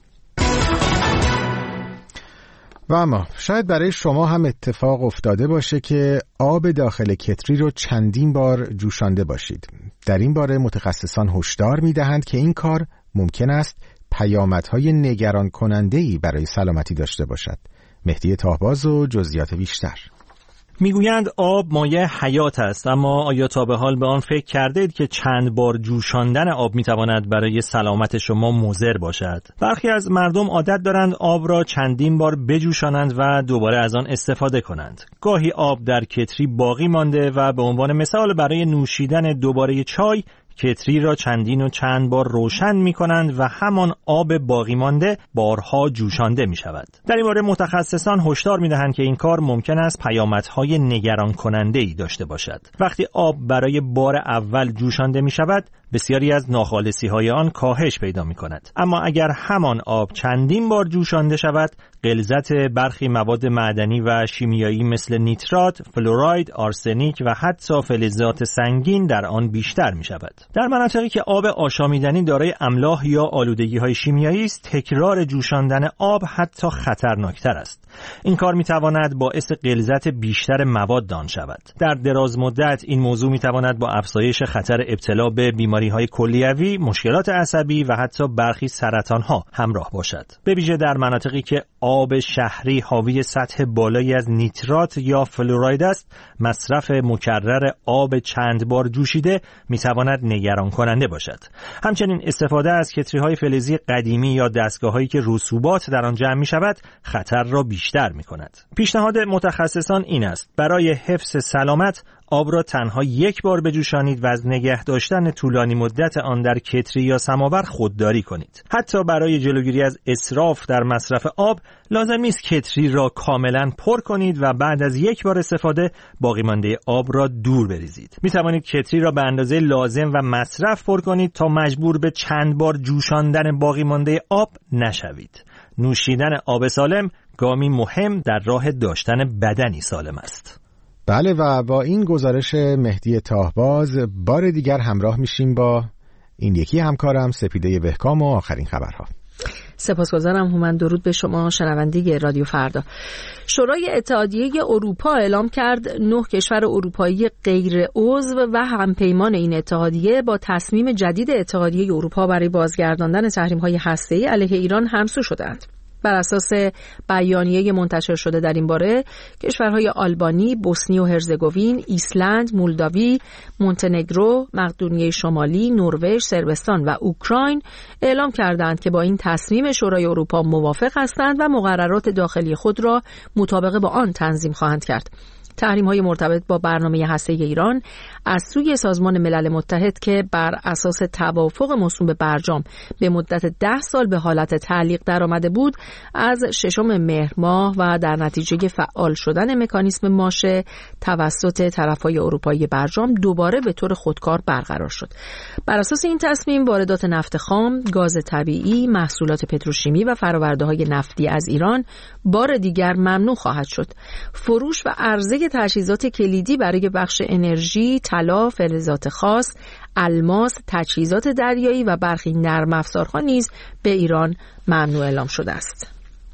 و اما شاید برای شما هم اتفاق افتاده باشه که آب داخل کتری رو چندین بار جوشانده باشید. در این باره متخصصان هشدار می‌دهند که این کار ممکن است پیامدهای نگران کننده‌ای برای سلامتی داشته باشد. مهدی تاهباز و جزئیات بیشتر. میگویند آب مایه حیات است، اما آیا تا به حال به آن فکر کرده اید که چند بار جوشاندن آب میتواند برای سلامت شما مضر باشد؟ برخی از مردم عادت دارند آب را چندین بار بجوشانند و دوباره از آن استفاده کنند. گاهی آب در کتری باقی مانده و به عنوان مثال برای نوشیدن دوباره چای کتری را چندین و چند بار روشن می کنند و همان آب باقی مانده بارها جوشانده می شود. در این باره متخصصان هشدار می دهند که این کار ممکن است پیامدهای نگران کننده ای داشته باشد. وقتی آب برای بار اول جوشانده می شود، بسیاری از ناخالصی های آن کاهش پیدا می کند. اما اگر همان آب چندین بار جوشانده شود، غلظت برخی مواد معدنی و شیمیایی مثل نیترات، فلوراید، آرسنیک و حتی فلزات سنگین در آن بیشتر می شود. در مناطقی که آب آشامیدنی دارای املاح یا آلودگی های شیمیایی است، تکرار جوشاندن آب حتی خطرناکتر است. این کار می تواند باعث غلظت بیشتر مواد آن شود. در دراز مدت این موضوع می تواند با افزایش خطر ابتلا به بیماری بیماری‌های کلیوی، مشکلات عصبی و حتی برخی سرطان‌ها همراه باشد. به ویژه در مناطقی که آب شهری حاوی سطح بالایی از نیترات یا فلوراید است، مصرف مکرر آب چند بار جوشیده می‌تواند نگران کننده باشد. همچنین استفاده از کتری‌های فلزی قدیمی یا دستگاه‌هایی که رسوبات در آن جمع می‌شود، خطر را بیشتر می‌کند. پیشنهاد متخصصان این است: برای حفظ سلامت آب را تنها یک بار بجوشانید و از نگه داشتن طولانی مدت آن در کتری یا سماور خودداری کنید. حتی برای جلوگیری از اسراف در مصرف آب لازم نیست کتری را کاملا پر کنید و بعد از یک بار استفاده باقی مانده آب را دور بریزید. می توانید کتری را به اندازه لازم و مصرف پر کنید تا مجبور به چند بار جوشاندن باقی مانده آب نشوید. نوشیدن آب سالم گامی مهم در راه داشتن بدنی سالم است. بله، و با این گزارش مهدی تاهباز بار دیگر همراه میشیم با این یکی همکارم سپیده بهکام و آخرین خبرها. سپاسگزارم هومن. درود به شما شنونده رادیو فردا. شورای اتحادیه اروپا اعلام کرد نه کشور اروپایی غیر عضو و همپیمان این اتحادیه با تصمیم جدید اتحادیه اروپا برای بازگرداندن تحریم‌های هسته‌ای علیه ایران همسو شدند. بر اساس بیانیه منتشر شده در این باره، کشورهای آلبانی، بوسنی و هرزگوین، ایسلند، مولداوی، مونتنگرو، مقدونیه شمالی، نروژ، صربستان و اوکراین اعلام کردند که با این تصمیم شورای اروپا موافق هستند و مقررات داخلی خود را مطابق با آن تنظیم خواهند کرد. تحریم‌های مرتبط با برنامه هسته‌ای ایران از سوی سازمان ملل متحد که بر اساس توافق موسوم به برجام به مدت ده سال به حالت تعلیق درآمده بود، از ششم مهر ماه و در نتیجه فعال شدن مکانیسم ماشه توسط طرف‌های اروپایی برجام دوباره به طور خودکار برقرار شد. بر اساس این تصمیم، واردات نفت خام، گاز طبیعی، محصولات پتروشیمی و فرآورده‌های نفتی از ایران بار دیگر ممنوع خواهد شد. فروش و عرضه تجهیزات کلیدی برای بخش انرژی، طلا، فلزات خاص، الماس، تجهیزات دریایی و برخی نرم افزارها نیز به ایران ممنوع اعلام شده است.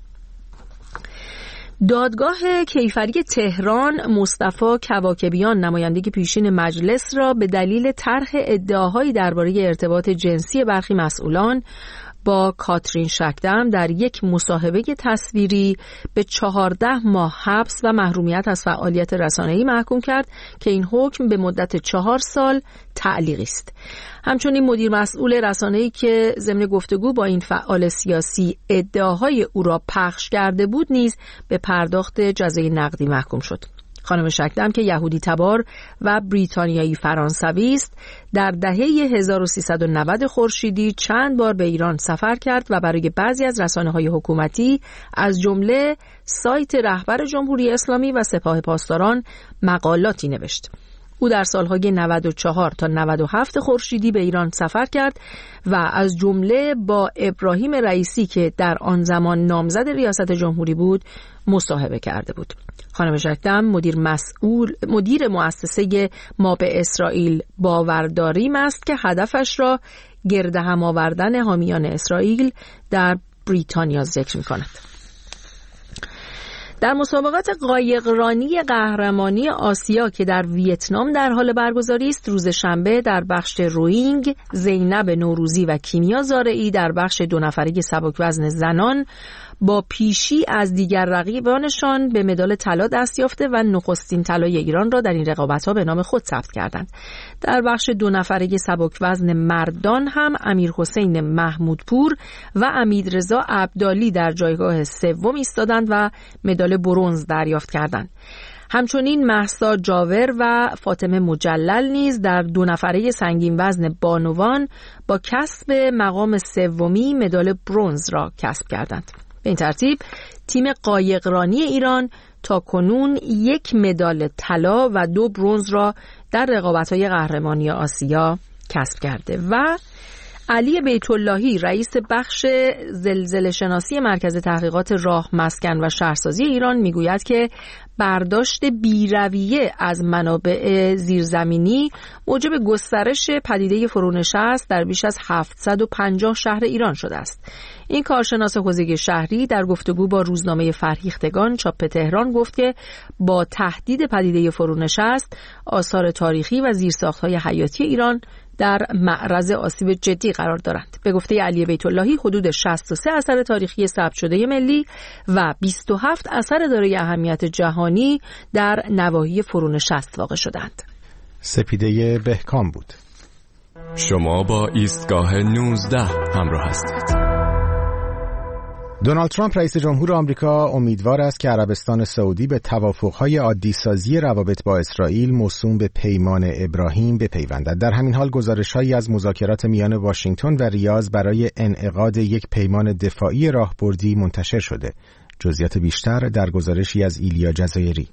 دادگاه کیفری تهران مصطفی کواکبیان نماینده پیشین مجلس را به دلیل طرح ادعاهایی درباره ارتباط جنسی برخی مسئولان با کاترین شکدم در یک مصاحبه تصویری به چهارده ماه حبس و محرومیت از فعالیت رسانه‌ای محکوم کرد که این حکم به مدت چهار سال تعلیقی است. همچنین مدیر مسئول رسانه‌ای که ضمن گفتگو با این فعال سیاسی ادعاهای او را پخش کرده بود نیز به پرداخت جزای نقدی محکوم شد. خانم شکدم که یهودی تبار و بریتانیایی فرانسوی است، در دهه هزار و سیصد و نود خورشیدی چند بار به ایران سفر کرد و برای بعضی از رسانه‌های حکومتی از جمله سایت رهبر جمهوری اسلامی و سپاه پاسداران مقالاتی نوشت. او در سالهای نود و چهار تا نود و هفت خورشیدی به ایران سفر کرد و از جمله با ابراهیم رئیسی که در آن زمان نامزد ریاست جمهوری بود مصاحبه کرده بود. خانم شکدم مدیر مسئول مدیر مؤسسه ما به اسرائیل باورداریم است که هدفش را گرد هم آوردن حامیان اسرائیل در بریتانیا ذکر می‌کند. در مسابقات قایقرانی قهرمانی آسیا که در ویتنام در حال برگزاری است، روز شنبه در بخش روینگ زینب نوروزی و کیمیا زارعی در بخش دو نفره سبک وزن زنان با پیشی از دیگر رقیبانشان به مدال طلا دست یافته و نخستین طلای ایران را در این رقابت‌ها به نام خود ثبت کردند. در بخش دو نفره سبک وزن مردان هم امیر حسین محمودپور و امیررضا عبدالی در جایگاه سوم ایستادند و مدال برنز دریافت کردند. همچنین مهسا جاور و فاطمه مجلل نیز در دو نفره سنگین وزن بانوان با کسب مقام سومی مدال برنز را کسب کردند. به این ترتیب تیم قایقرانی ایران تا کنون یک مدال طلا و دو برنز را در رقابت‌های قهرمانی آسیا کسب کرده. و علی بیت اللهی رئیس بخش زلزله شناسی مرکز تحقیقات راه، مسکن و شهرسازی ایران میگوید که برداشت بی‌رویه از منابع زیرزمینی موجب گسترش پدیده فرونشست در بیش از هفتصد و پنجاه شهر ایران شده است. این کارشناس حوزه شهری در گفتگو با روزنامه فرهیختگان چاپ تهران گفت که با تهدید پدیده فرونشست، آثار تاریخی و زیرساخت‌های حیاتی ایران در معرض آسیب جدی قرار دارند. به گفته علی بیت اللهی حدود شصت و سه اثر تاریخی ثبت شده ملی و بیست و هفت اثر دارای اهمیت جهانی در نواحی فرونشست واقع شدند. سپیده بهکام بود. شما با ایستگاه نوزده همراه هستید. دونالد ترامپ رئیس جمهور آمریکا امیدوار است که عربستان سعودی به توافق‌های عادی‌سازی روابط با اسرائیل موسوم به پیمان ابراهیم بپیوندد. در همین حال گزارش‌هایی از مذاکرات میان واشنگتن و ریاض برای انعقاد یک پیمان دفاعی راهبردی منتشر شده. جزئیات بیشتر در گزارشی از ایلیا جزایری.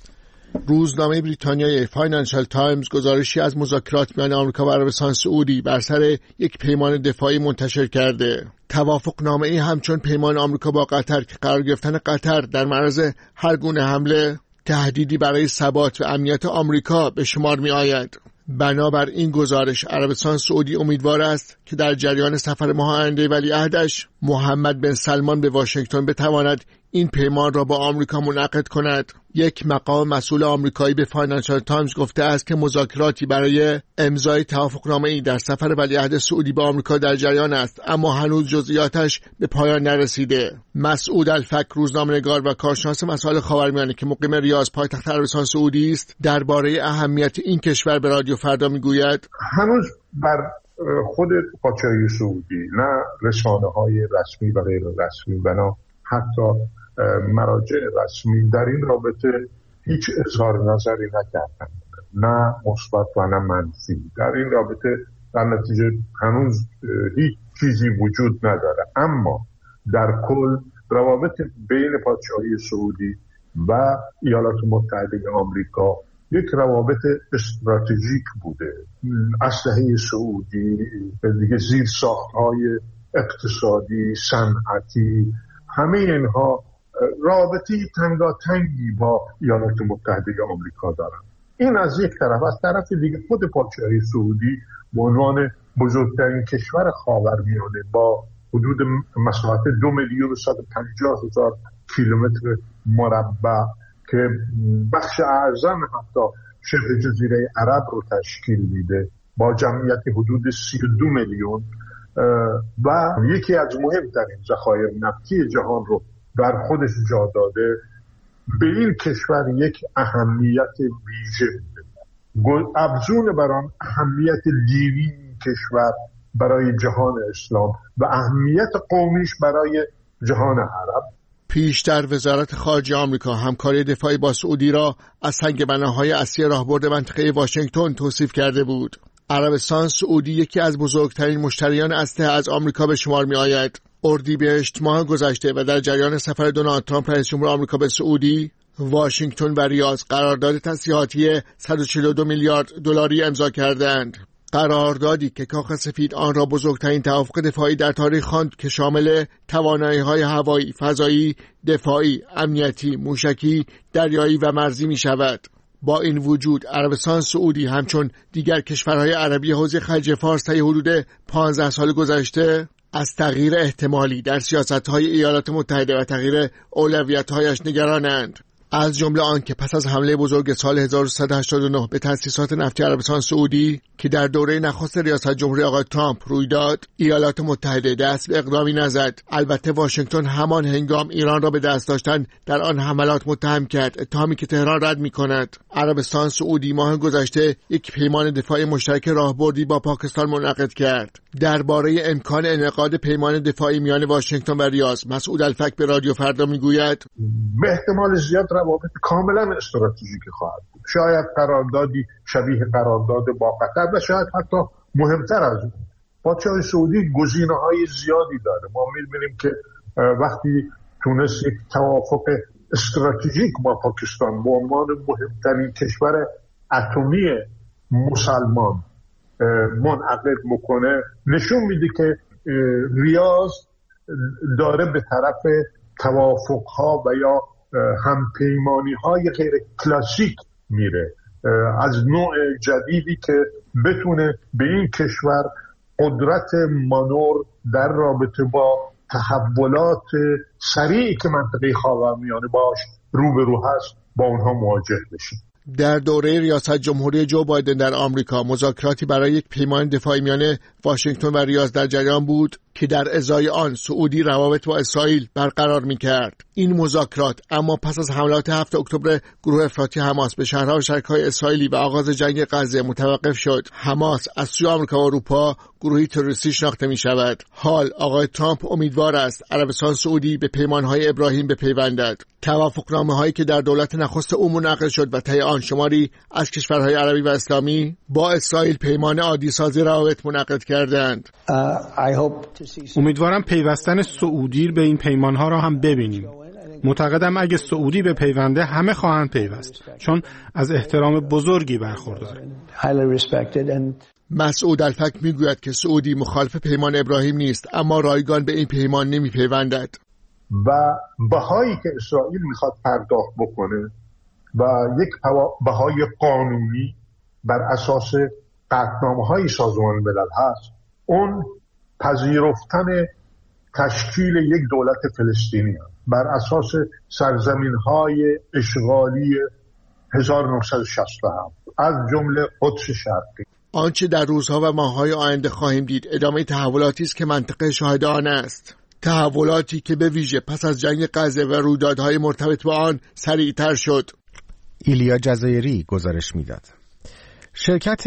روزنامه بریتانیای فاینانشال تایمز گزارشی از مذاکرات میان آمریکا و عربستان سعودی بر سر یک پیمان دفاعی منتشر کرده. توافقنامه‌ای همچون پیمان آمریکا با قطر که قرار گرفتن قطر در معرض هر گونه حمله تهدیدی برای ثبات و امنیت آمریکا به شمار می آید. بنابر این گزارش عربستان سعودی امیدوار است که در جریان سفر ماه آینده ولیعهدش محمد بن سلمان به واشنگتن بتواند این پیمان را با آمریکا منعقد کند. یک مقام مسئول آمریکایی به فاینانشال تایمز گفته است که مذاکراتی برای امضای توافقنامه‌ای در سفر ولیعهد سعودی به آمریکا در جریان است، اما هنوز جزئیاتش به پایان نرسیده. مسعود الفک، روزنامه‌نگار و کارشناس مسائل خاورمیانه که مقیم ریاض پایتخت عربستان سعودی است، درباره اهمیت این کشور به رادیو فردا میگوید: هنوز بر خود پادشاهی سعودی نه رسانه‌های رسمی و غیر رسمی و نه حتی مراجع رسمی در این رابطه هیچ اظهار نظری نکردند، نه مثبت و نه منفی. در این رابطه در نتیجه هنوز هیچ چیزی وجود نداره. اما در کل روابط بین پادشاهی سعودی و ایالات متحده آمریکا یک روابط استراتژیک بوده. اسلحه سعودی، دیگه زیر ساخت‌های اقتصادی، صنعتی، همه اینها رابطی تنگاتنگی با ایالات متحده آمریکا دارند. این از یک طرف. از طرف دیگه خود پادشاهی سعودی به عنوان بزرگترین کشور خاورمیانه با حدود مساحت دو میلیون و صد و پنجاه هزار کیلومتر مربع که بخش اعظم حتی شبه جزیره عرب رو تشکیل میده با جمعیت حدود سی و دو میلیون و یکی از مهمترین ذخایر نفتی جهان رو در خودش جا داده، به این کشور یک اهمیت ویژه میده. افزون بر آن اهمیت دینی این کشور برای جهان اسلام و اهمیت قومیش برای جهان عرب. پیشتر وزارت خارجه آمریکا همکاری دفاعی با سعودی را از سنگ بناهای اصلی راهبرد منطقه واشنگتن توصیف کرده بود. عربستان سعودی یکی از بزرگترین مشتریان اسلحه از آمریکا به شمار می آید. اردیبهشت ماه گذشته و در جریان سفر دونالد ترامپ رئیس جمهور آمریکا به سعودی، واشنگتن و ریاض قرارداد تسلیحاتی صد و چهل و دو میلیارد دلاری امضا کردند. قراردادی که کاخ سفید آن را بزرگترین توافق دفاعی در تاریخ خواند که شامل توانایی‌های هوایی، فضایی، دفاعی، امنیتی، موشکی، دریایی و مرزی می شود. با این وجود عربستان سعودی همچون دیگر کشورهای عربی حوزه خلیج فارس طی حدود پانزده سال گذشته از تغییر احتمالی در سیاست‌های ایالات متحده و تغییر اولویت‌هایش نگرانند. از جمله آن که پس از حمله بزرگ سال هزار و سیصد و هشتاد و نه به تأسیسات نفتی عربستان سعودی که در دوره نخست ریاست جمهوری آقای ترامپ روی داد، ایالات متحده دست به اقدامی نزد. البته واشنگتن همان هنگام ایران را به دست داشتن در آن حملات متهم کرد، اتهامی که تهران رد می‌کند. عربستان سعودی ماه گذشته یک پیمان دفاعی مشترک راهبردی با پاکستان منعقد کرد. درباره امکان انعقاد پیمان دفاعی میان واشنگتن و ریاض، مسعود الفک به رادیو فردا میگوید: به احتمال زیاد روابط کاملا استراتژیکی خواهد بود. شاید قراردادی شبیه قرارداد با قطر و شاید حتی مهمتر از اون. پادشاه سعودی گزینه‌های زیادی داره. ما می‌بینیم که وقتی تونست یک توافق استراتژیک با پاکستان به عنوان مهمترین کشور اتمی مسلمان منعقد میکنه، نشون میده که ریاض داره به طرف توافق‌ها و یا همپیمانی‌های غیر کلاسیک میره، از نوع جدیدی که بتونه به این کشور قدرت مانور در رابطه با تحولات سریعی که منطقه خاورمیانه باش روبرو هست با اونها مواجه بشه. در دوره ریاست جمهوری جو بایدن در آمریکا مذاکراتی برای یک پیمان دفاعی میان واشنگتن و ریاض در جریان بود که در ازای آن سعودی روابط با اسرائیل برقرار می‌کرد. این مذاکرات اما پس از حملات هفتم اکتبر گروه افراطی حماس به شهرها و شرکای اسرائیلی و آغاز جنگ غزه متوقف شد. حماس از سوی آمریکا و اروپا گروهی تروریستی شناخته می‌شود. حال آقای ترامپ امیدوار است عربستان سعودی به پیمان‌های ابراهیم بپیوندد. توافقنامه‌هایی که در دولت نخست او منعقد شد و طی آن شماری از کشورهای عربی و اسلامی با اسرائیل پیمان عادی سازی روابط منعقد کردند. امیدوارم پیوستن سعودی به این پیمانها را هم ببینیم. معتقدم اگه سعودی به پیونده همه خواهند پیوست، چون از احترام بزرگی برخورداره. مسعود الفک میگوید که سعودی مخالف پیمان ابراهیم نیست، اما رایگان به این پیمان نمیپیوندد و بهایی که اسرائیل میخواد پرداخت بکنه و یک بهای قانونی بر اساس قطعنامه‌های سازمان ملل هست، اون پذیرفتن تشکیل یک دولت فلسطینی هست بر اساس سرزمین‌های اشغالی هزار و نهصد و شصت و هفت از جمله قدس شرقی. آنچه در روزها و ماه‌های آینده خواهیم دید ادامه تحولاتی است که منطقه شاهد آن است. تحولاتی که به ویژه پس از جنگ غزه و رویدادهای مرتبط با آن سریعتر شد. ایلیا جزایری گزارش میداد. شرکت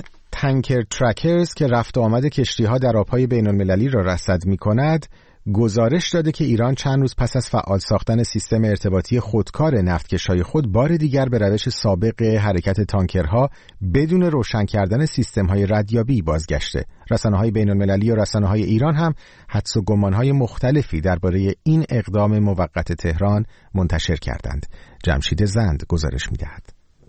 تانکر ترکرز که رفت و آمد کشتی‌ها در آب‌های بین‌المللی را رصد می‌کند، گزارش داده که ایران چند روز پس از فعال ساختن سیستم ارتباطی خودکار نفتکش‌های خود بار دیگر به روش سابق حرکت تانکرها بدون روشن کردن سیستم‌های ردیابی بازگشته. رسانه‌های بین‌المللی و رسانه‌های ایران هم حدس و گمان‌های مختلفی درباره این اقدام موقت تهران منتشر کردند. جمشید زند گزارش می‌دهد.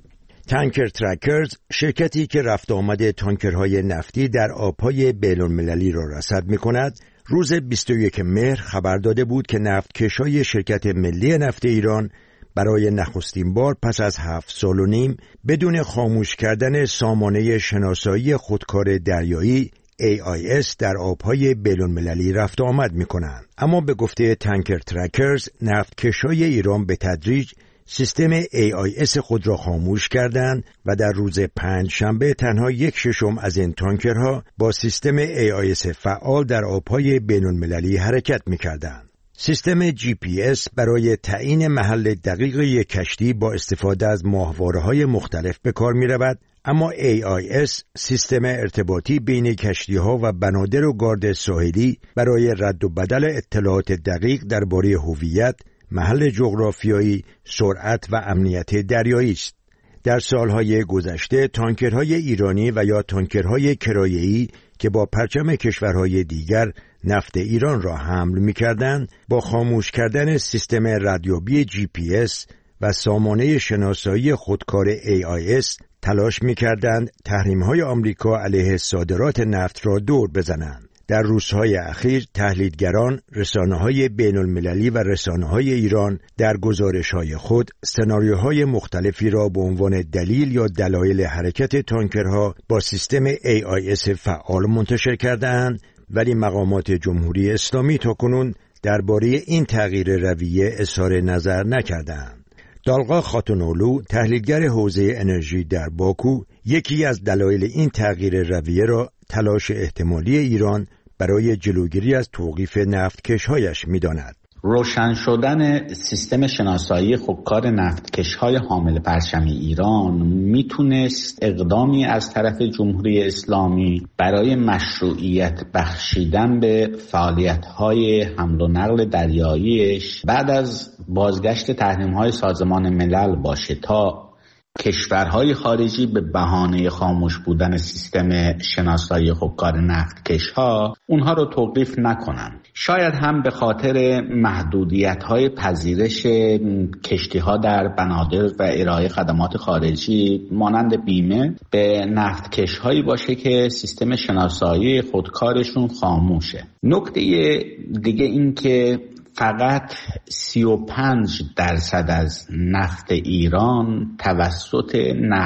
تانکر ترکرز، شرکتی که رفت آمد تانکرهای نفتی در آب‌های بین‌المللی را رصد می‌کند، روز بیست و یکم مهر خبر داده بود که نفتکش‌های شرکت ملی نفت ایران برای نخستین بار پس از هفت سال و نیم بدون خاموش کردن سامانه شناسایی خودکار دریایی ای آی اس در آب‌های بین‌المللی رفت آمد می‌کنند. اما به گفته تانکر ترکرز، نفتکش‌های ایران به تدریج سیستم ای آی اس خود را خاموش کردند و در روز پنج شنبه تنها یک ششم از این تانکرها با سیستم ای آی اس فعال در آب‌های بین‌المللی حرکت می‌کردند. سیستم جی پی اس برای تعیین محل دقیق یک کشتی با استفاده از ماهواره‌های مختلف به کار می‌رود، اما ای آی اس سیستم ارتباطی بین کشتی‌ها و بنادر و گارد ساحلی برای رد و بدل اطلاعات دقیق درباره هویت، محل جغرافیایی، سرعت و امنیت دریایی است. در سالهای گذشته تانکرهای ایرانی و یا تانکرهای کرایه‌ای که با پرچم کشورهای دیگر نفت ایران را حمل می‌کردند، با خاموش کردن سیستم ردیابی جی پی اس و سامانه شناسایی خودکار ای آی اس تلاش می‌کردند تحریم‌های آمریکا علیه صادرات نفت را دور بزنند. در روزهای اخیر تحلیلگران، رسانه‌های بین‌المللی و رسانه‌های ایران در گزارش‌های خود سناریوهای مختلفی را به عنوان دلیل یا دلایل حرکت تانکرها با سیستم ای آی اس فعال منتشر کرده‌اند، ولی مقامات جمهوری اسلامی تاکنون درباره این تغییر رویه اظهار نظر نکردند. دالغا خاتونولو، تحلیلگر حوزه انرژی در باکو، یکی از دلایل این تغییر رویه را تلاش احتمالی ایران برای جلوگیری از توقیف نفتکش‌هایش می‌داند. روشن شدن سیستم شناسایی خودکار نفتکش‌های حامل پرچم ایران میتونست اقدامی از طرف جمهوری اسلامی برای مشروعیت بخشیدن به فعالیت‌های حمل و نقل دریاییش بعد از بازگشت تحریم‌های سازمان ملل باشه تا کشورهای خارجی به بهانه خاموش بودن سیستم شناسایی خودکار نفتکش‌ها اونها رو توقیف نکنن. شاید هم به خاطر محدودیت‌های پذیرش کشتی‌ها در بنادر و ارائه خدمات خارجی مانند بیمه به نفتکش‌هایی باشه که سیستم شناسایی خودکارشون خاموشه. نکته دیگه این که فقط سی و پنج درصد از نفت ایران توسط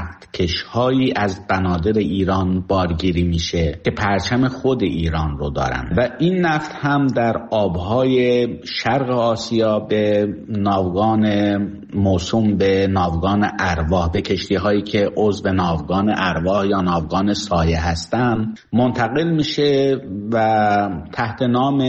نفتکش‌هایی از بنادر ایران بارگیری میشه که پرچم خود ایران رو دارن و این نفت هم در آبهای شرق آسیا به ناوگان موسوم به ناوگان ارواح، به کشتی هایی که عضو ناوگان ارواح یا ناوگان سایه هستن منتقل میشه و تحت نام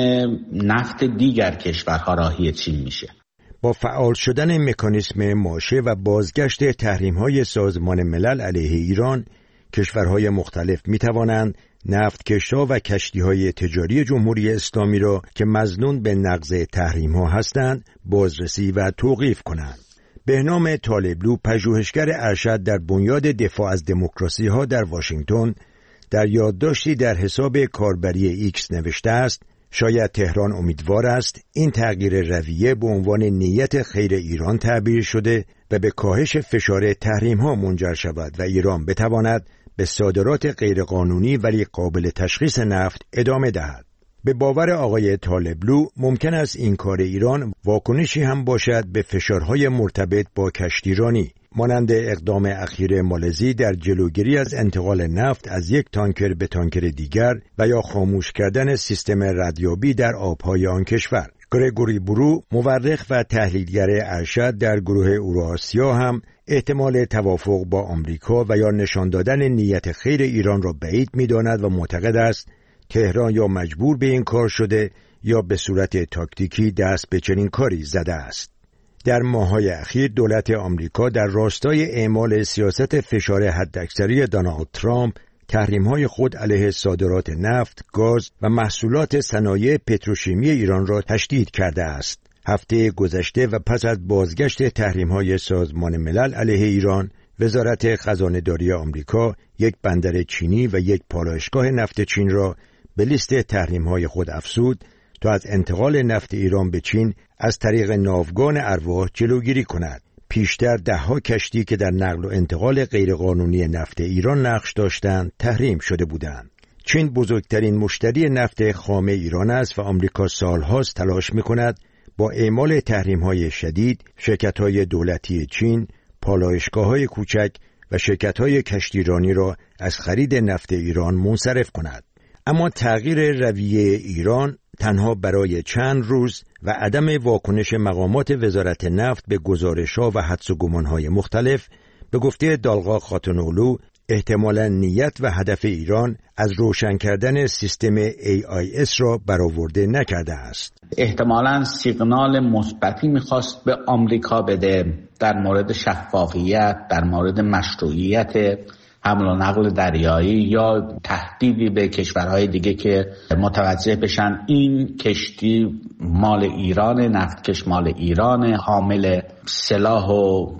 نفت دیگر کشورها راهی چین میشه. با فعال شدن مکانیسم ماشه و بازگشت تحریم‌های سازمان ملل علیه ایران، کشورهای مختلف می‌توانند نفتکش‌ها و کشتی‌های تجاری جمهوری اسلامی را که مظنون به نقض تحریم‌ها هستند بازرسی و توقیف کنند. بهنام طالبلو، پژوهشگر ارشد در بنیاد دفاع از دموکراسی‌ها در واشنگتن، در یادداشتی در حساب کاربری ایکس نوشته است: شاید تهران امیدوار است این تغییر رویه به عنوان نیت خیر ایران تعبیر شده و به کاهش فشار تحریم‌ها منجر شود و ایران بتواند به صادرات غیرقانونی ولی قابل تشخیص نفت ادامه دهد. به باور آقای طالبلو ممکن است این کار ایران واکنشی هم باشد به فشارهای مرتبط با کشتیرانی، مانند اقدام اخیر مالزی در جلوگیری از انتقال نفت از یک تانکر به تانکر دیگر و یا خاموش کردن سیستم ردیابی در آبهای آن کشور. گرگوری برو، مورخ و تحلیلگر ارشد در گروه اوراسیا، هم احتمال توافق با آمریکا و یا نشان دادن نیت خیر ایران را بعید می‌داند و معتقد است تهران یا مجبور به این کار شده یا به صورت تاکتیکی دست به چنین کاری زده است. در ماه‌های اخیر دولت آمریکا در راستای اعمال سیاست فشار حداکثری دونالد ترامپ تحریم‌های خود علیه صادرات نفت، گاز و محصولات صنایع پتروشیمی ایران را تشدید کرده است. هفته گذشته و پس از بازگشت تحریم‌های سازمان ملل علیه ایران، وزارت خزانه‌داری آمریکا یک بندر چینی و یک پالایشگاه نفت چین را به لیست تحریم‌های خود افزود تا از انتقال نفت ایران به چین از طریق ناوگان ارواح جلوگیری کند. پیشتر ده‌ها کشتی که در نقل و انتقال غیرقانونی نفت ایران نقش داشتند تحریم شده بودند. چین بزرگترین مشتری نفت خام ایران است و آمریکا سالهاست تلاش می‌کند با اعمال تحریم‌های شدید شرکت‌های دولتی چین، پالایشگاه‌های کوچک و شرکت‌های کشتیرانی را از خرید نفت ایران منصرف کند. اما تغییر رویه ایران تنها برای چند روز و عدم واکنش مقامات وزارت نفت به گزارش‌ها و حدس و گمان‌های مختلف، به گفته دالغا خاتونولو، احتمالاً نیت و هدف ایران از روشن کردن سیستم ای آی اس را برآورده نکرده است. احتمالاً سیگنال مثبتی می‌خواست به آمریکا بده در مورد شفافیت، در مورد مشروعیت حمل و نقل دریایی یا تهدیدی به کشورهای دیگه که متوجه بشن این کشتی مال ایران، نفتکش مال ایران، حامل سلاح و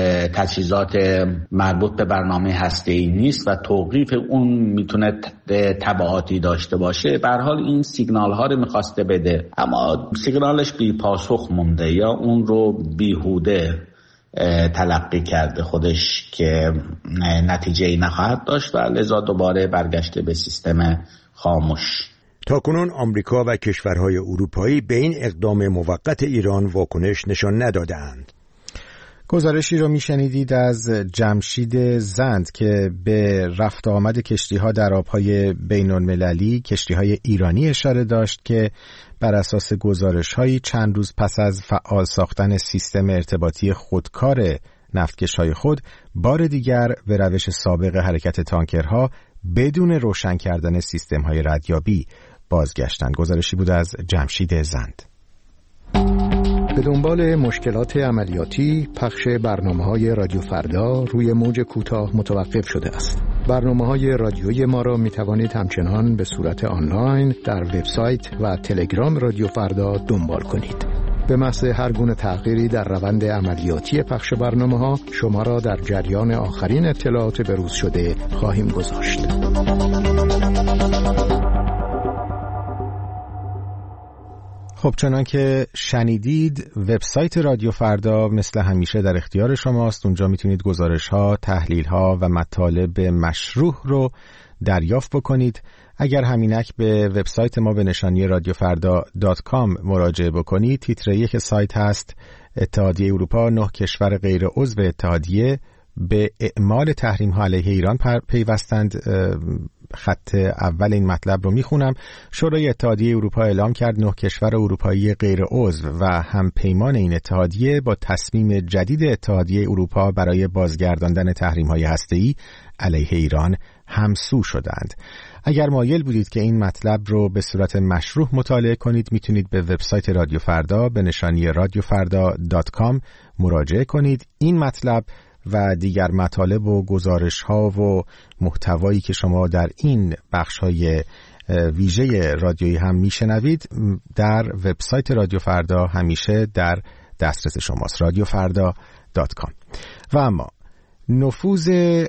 تجهیزات مربوط به برنامه هسته‌ای نیست و توقیف اون میتونه تبعاتی داشته باشه. به هر حال این سیگنال ها رو میخواسته بده، اما سیگنالش بی پاسخ مونده یا اون رو بیهوده تلقی کرده خودش که نتیجه‌ای نخواهد داشت و لذا دوباره برگشته به سیستم خاموش. تاکنون آمریکا و کشورهای اروپایی به این اقدام موقت ایران واکنش نشان ندادند. گزارشی رو میشنیدید از جمشید زند که به رفت آمد کشتی‌ها در آب‌های بین‌المللی، کشتی‌های ایرانی اشاره داشت که بر اساس گزارش‌هایی چند روز پس از فعال ساختن سیستم ارتباطی خودکار نفتکش‌های خود، بار دیگر به روش سابق حرکت تانکرها بدون روشن کردن سیستم‌های ردیابی بازگشتند. گزارشی بود از جمشید زند. به دنبال مشکلات عملیاتی، پخش برنامه‌های رادیو فردا روی موج کوتاه متوقف شده است. برنامه‌های رادیویی ما را می‌توانید همچنان به صورت آنلاین در وبسایت و تلگرام رادیو فردا دنبال کنید. به محض هر گونه تغییری در روند عملیاتی پخش برنامه‌ها، شما را در جریان آخرین اطلاعات بروز شده خواهیم گذاشت. خب چنان که شنیدید، وبسایت رادیو فردا مثل همیشه در اختیار شماست. اونجا میتونید گزارش‌ها، تحلیل‌ها و مطالب مشروح رو دریافت بکنید. اگر همینک به وبسایت ما به نشانی رادیو فردا دات کام مراجعه بکنید، تیتر یک سایت هست: اتحادیه اروپا، نه کشور غیر عضو اتحادیه به اعمال تحریم‌ها علیه ایران پیوستند خط اول این مطلب رو میخونم. شورای اتحادیه اروپا اعلام کرد نه کشور اروپایی غیر عضو و هم پیمان این اتحادیه با تصمیم جدید اتحادیه اروپا برای بازگرداندن تحریم‌های هسته‌ای علیه ایران همسو شدند. اگر مایل بودید که این مطلب رو به صورت مشروح مطالعه کنید، میتونید به وبسایت رادیو فردا به نشانی رادیو فردا دات کام مراجعه کنید. این مطلب و دیگر مطالب و گزارش‌ها و محتوایی که شما در این بخش‌های ویژه رادیویی هم میشنوید در وبسایت رادیو فردا همیشه در دسترس شماست، رادیو فردا دات کام. و اما نفوذ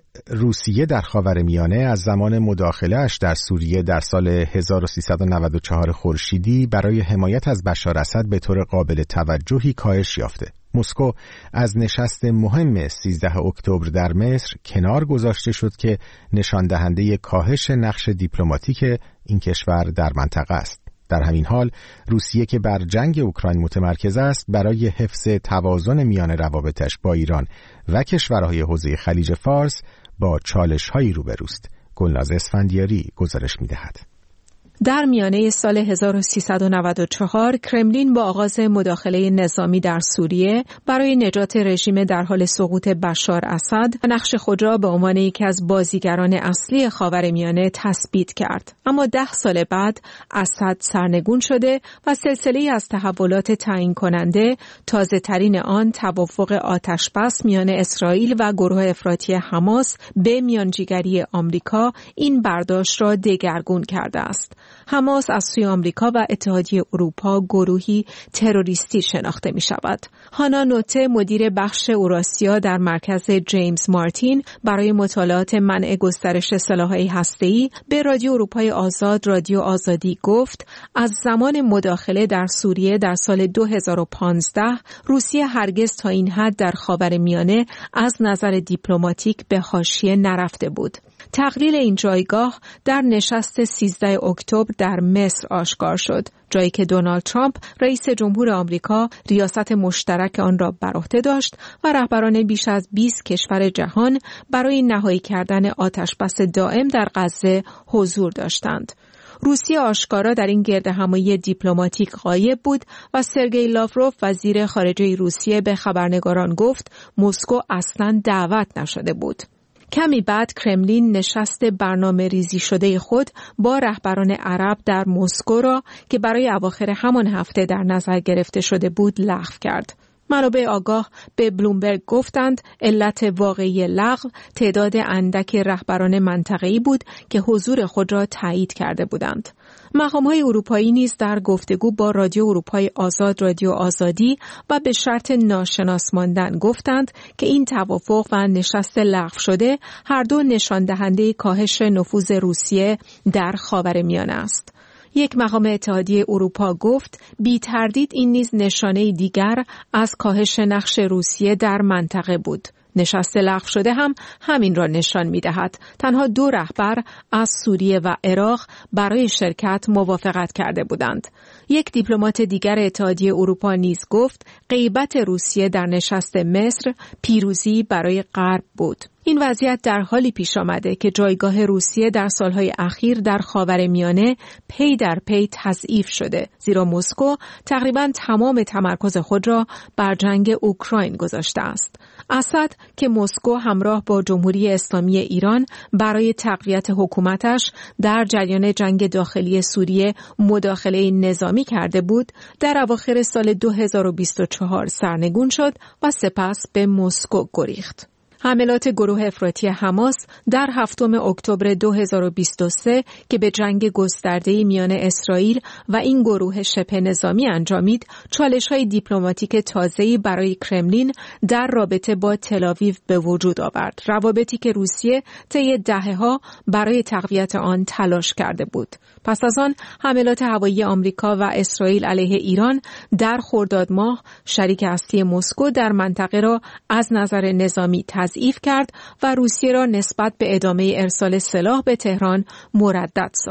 روسیه در خاورمیانه از زمان مداخله‌اش در سوریه در سال هزار و سیصد و نود و چهار خورشیدی برای حمایت از بشار اسد به طور قابل توجهی کاهش یافته. مسکو از نشست مهم سیزده اکتبر در مصر کنار گذاشته شد که نشان دهنده کاهش نقش دیپلماتیک این کشور در منطقه است. در همین حال روسیه که بر جنگ اوکراین متمرکز است، برای حفظ توازن میان روابطش با ایران و کشورهای حوزه خلیج فارس با چالش‌هایی روبروست. گلناز اسفندیاری گزارش می‌دهد. در میانه سال هزار و سیصد و نود و چهار کرملین با آغاز مداخله نظامی در سوریه برای نجات رژیم در حال سقوط بشار اسد نقش خود را به عنوان یکی از بازیگران اصلی خاورمیانه تثبیت کرد. اما ده سال بعد اسد سرنگون شده و سلسله‌ای از تحولات تعیین کننده، تازه ترین آن توافق آتشبس میان اسرائیل و گروه افراطی حماس به میانجیگری آمریکا این برداشت را دگرگون کرده است. حماس از سوی آمریکا و اتحادیه اروپا گروهی تروریستی شناخته می شود. هانا نوته، مدیر بخش اوراسیا در مرکز جیمز مارتین برای مطالعات منع گسترش سلاح‌های هسته‌ای به رادیو اروپای آزاد رادیو آزادی گفت از زمان مداخله در سوریه در سال دو هزار و پانزده روسیه هرگز تا این حد در خاورمیانه از نظر دیپلماتیک به حاشیه نرفته بود. تقلیل این جایگاه در نشست سیزده اکتبر در مصر آشکار شد، جایی که دونالد ترامپ رئیس جمهور آمریکا ریاست مشترک آن را بر عهده داشت و رهبران بیش از بیست کشور جهان برای نهایی کردن آتشبس دائم در غزه حضور داشتند. روسیه آشکارا در این گردهمایی دیپلماتیک غایب بود و سرگئی لاوروف وزیر خارجه روسیه به خبرنگاران گفت مسکو اصلاً دعوت نشده بود. کمی بعد کرملین نشست برنامه ریزی شده خود با رهبران عرب در مسکو را که برای اواخر همان هفته در نظر گرفته شده بود لغو کرد. منابع آگاه به بلومبرگ گفتند علت واقعی لغو تعداد اندک رهبران منطقه‌ای بود که حضور خود را تایید کرده بودند. مقام‌های اروپایی نیز در گفتگو با رادیو اروپای آزاد رادیو آزادی و به شرط ناشناس ماندن گفتند که این توافق و نشست لغو شده هر دو نشان دهنده کاهش نفوذ روسیه در خاورمیانه است. یک مقام اتحادیه اروپا گفت بی تردید این نیز نشانه دیگر از کاهش نقش روسیه در منطقه بود. نشست لغو شده هم همین را نشان می دهد. تنها دو رهبر از سوریه و عراق برای شرکت موافقت کرده بودند. یک دیپلمات دیگر اتحادیه اروپا نیز گفت غیبت روسیه در نشست مصر پیروزی برای غرب بود. این وضعیت در حالی پیش آمده که جایگاه روسیه در سالهای اخیر در خاورمیانه پی در پی تضعیف شده، زیرا مسکو تقریباً تمام تمرکز خود را بر جنگ اوکراین گذاشته است. اسد که مسکو همراه با جمهوری اسلامی ایران برای تقویت حکومتش در جریان جنگ داخلی سوریه مداخله نظامی کرده بود، در اواخر سال دو هزار و بیست و چهار سرنگون شد و سپس به مسکو گریخت. حملات گروه افراطی حماس در هفتم اکتبر دو هزار و بیست و سه که به جنگ گسترده میان اسرائیل و این گروه شبه نظامی انجامید، چالش‌های دیپلماتیک تازه‌ای برای کرملین در رابطه با تل‌آویو به وجود آورد. روابطی که روسیه طی دهه‌ها برای تقویت آن تلاش کرده بود. پس از آن حملات هوایی آمریکا و اسرائیل علیه ایران در خرداد ماه شریک اصلی مسکو در منطقه را از نظر نظامی تضعیف کرد و روسیه را نسبت به ادامه ارسال سلاح به تهران مردد ساخت.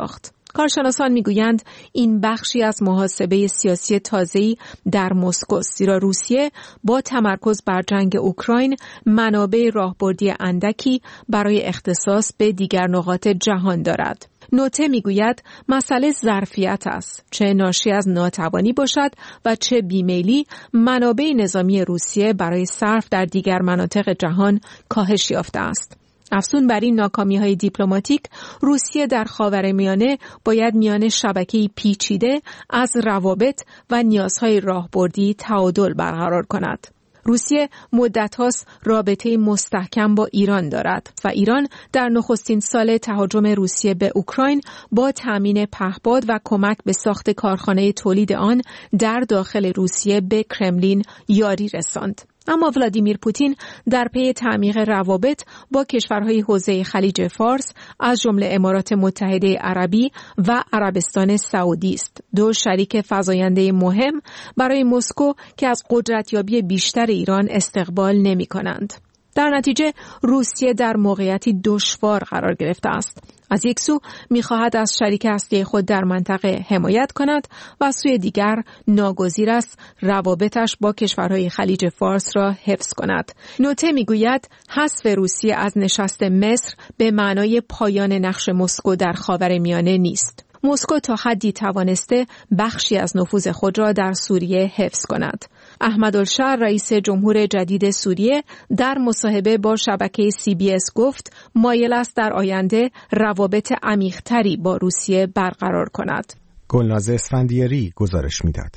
کارشناسان میگویند این بخشی از محاسبه سیاسی تازه‌ای در مسکو است، زیرا روسیه با تمرکز بر جنگ اوکراین منابع راهبردی اندکی برای اختصاص به دیگر نقاط جهان دارد. نوته میگوید مسئله ظرفیت است، چه ناشی از ناتوانی باشد و چه بیمیلی منابع نظامی روسیه برای صرف در دیگر مناطق جهان کاهش یافته است. افزون بر این ناکامی‌های دیپلماتیک، روسیه در خاورمیانه باید میان شبکه‌ای پیچیده از روابط و نیازهای راهبردی تعادل برقرار کند. روسیه مدت هاست رابطه مستحکم با ایران دارد و ایران در نخستین سال تهاجم روسیه به اوکراین با تأمین پهپاد و کمک به ساخت کارخانه تولید آن در داخل روسیه به کرملین یاری رساند. اما ولادیمیر پوتین در پی تعمیق روابط با کشورهای حوزه خلیج فارس از جمله امارات متحده عربی و عربستان سعودی است، دو شریک فزاینده مهم برای مسکو که از قدرتیابی بیشتر ایران استقبال نمی کنند. در نتیجه روسیه در موقعیتی دشوار قرار گرفته است. از یک سو می‌خواهد از شریک اصلی خود در منطقه حمایت کند و سوی دیگر ناگزیر است روابطش با کشورهای خلیج فارس را حفظ کند. نوته می‌گوید حذف روسیه از نشست مصر به معنای پایان نقش مسکو در خاورمیانه نیست. مسکو تا حدی توانسته بخشی از نفوذ خود را در سوریه حفظ کند. احمدالشهر رئیس جمهور جدید سوریه در مصاحبه با شبکه سی بی اس گفت مایل است در آینده روابط عمیق‌تری با روسیه برقرار کند. گلناز اسفندیاری گزارش میداد.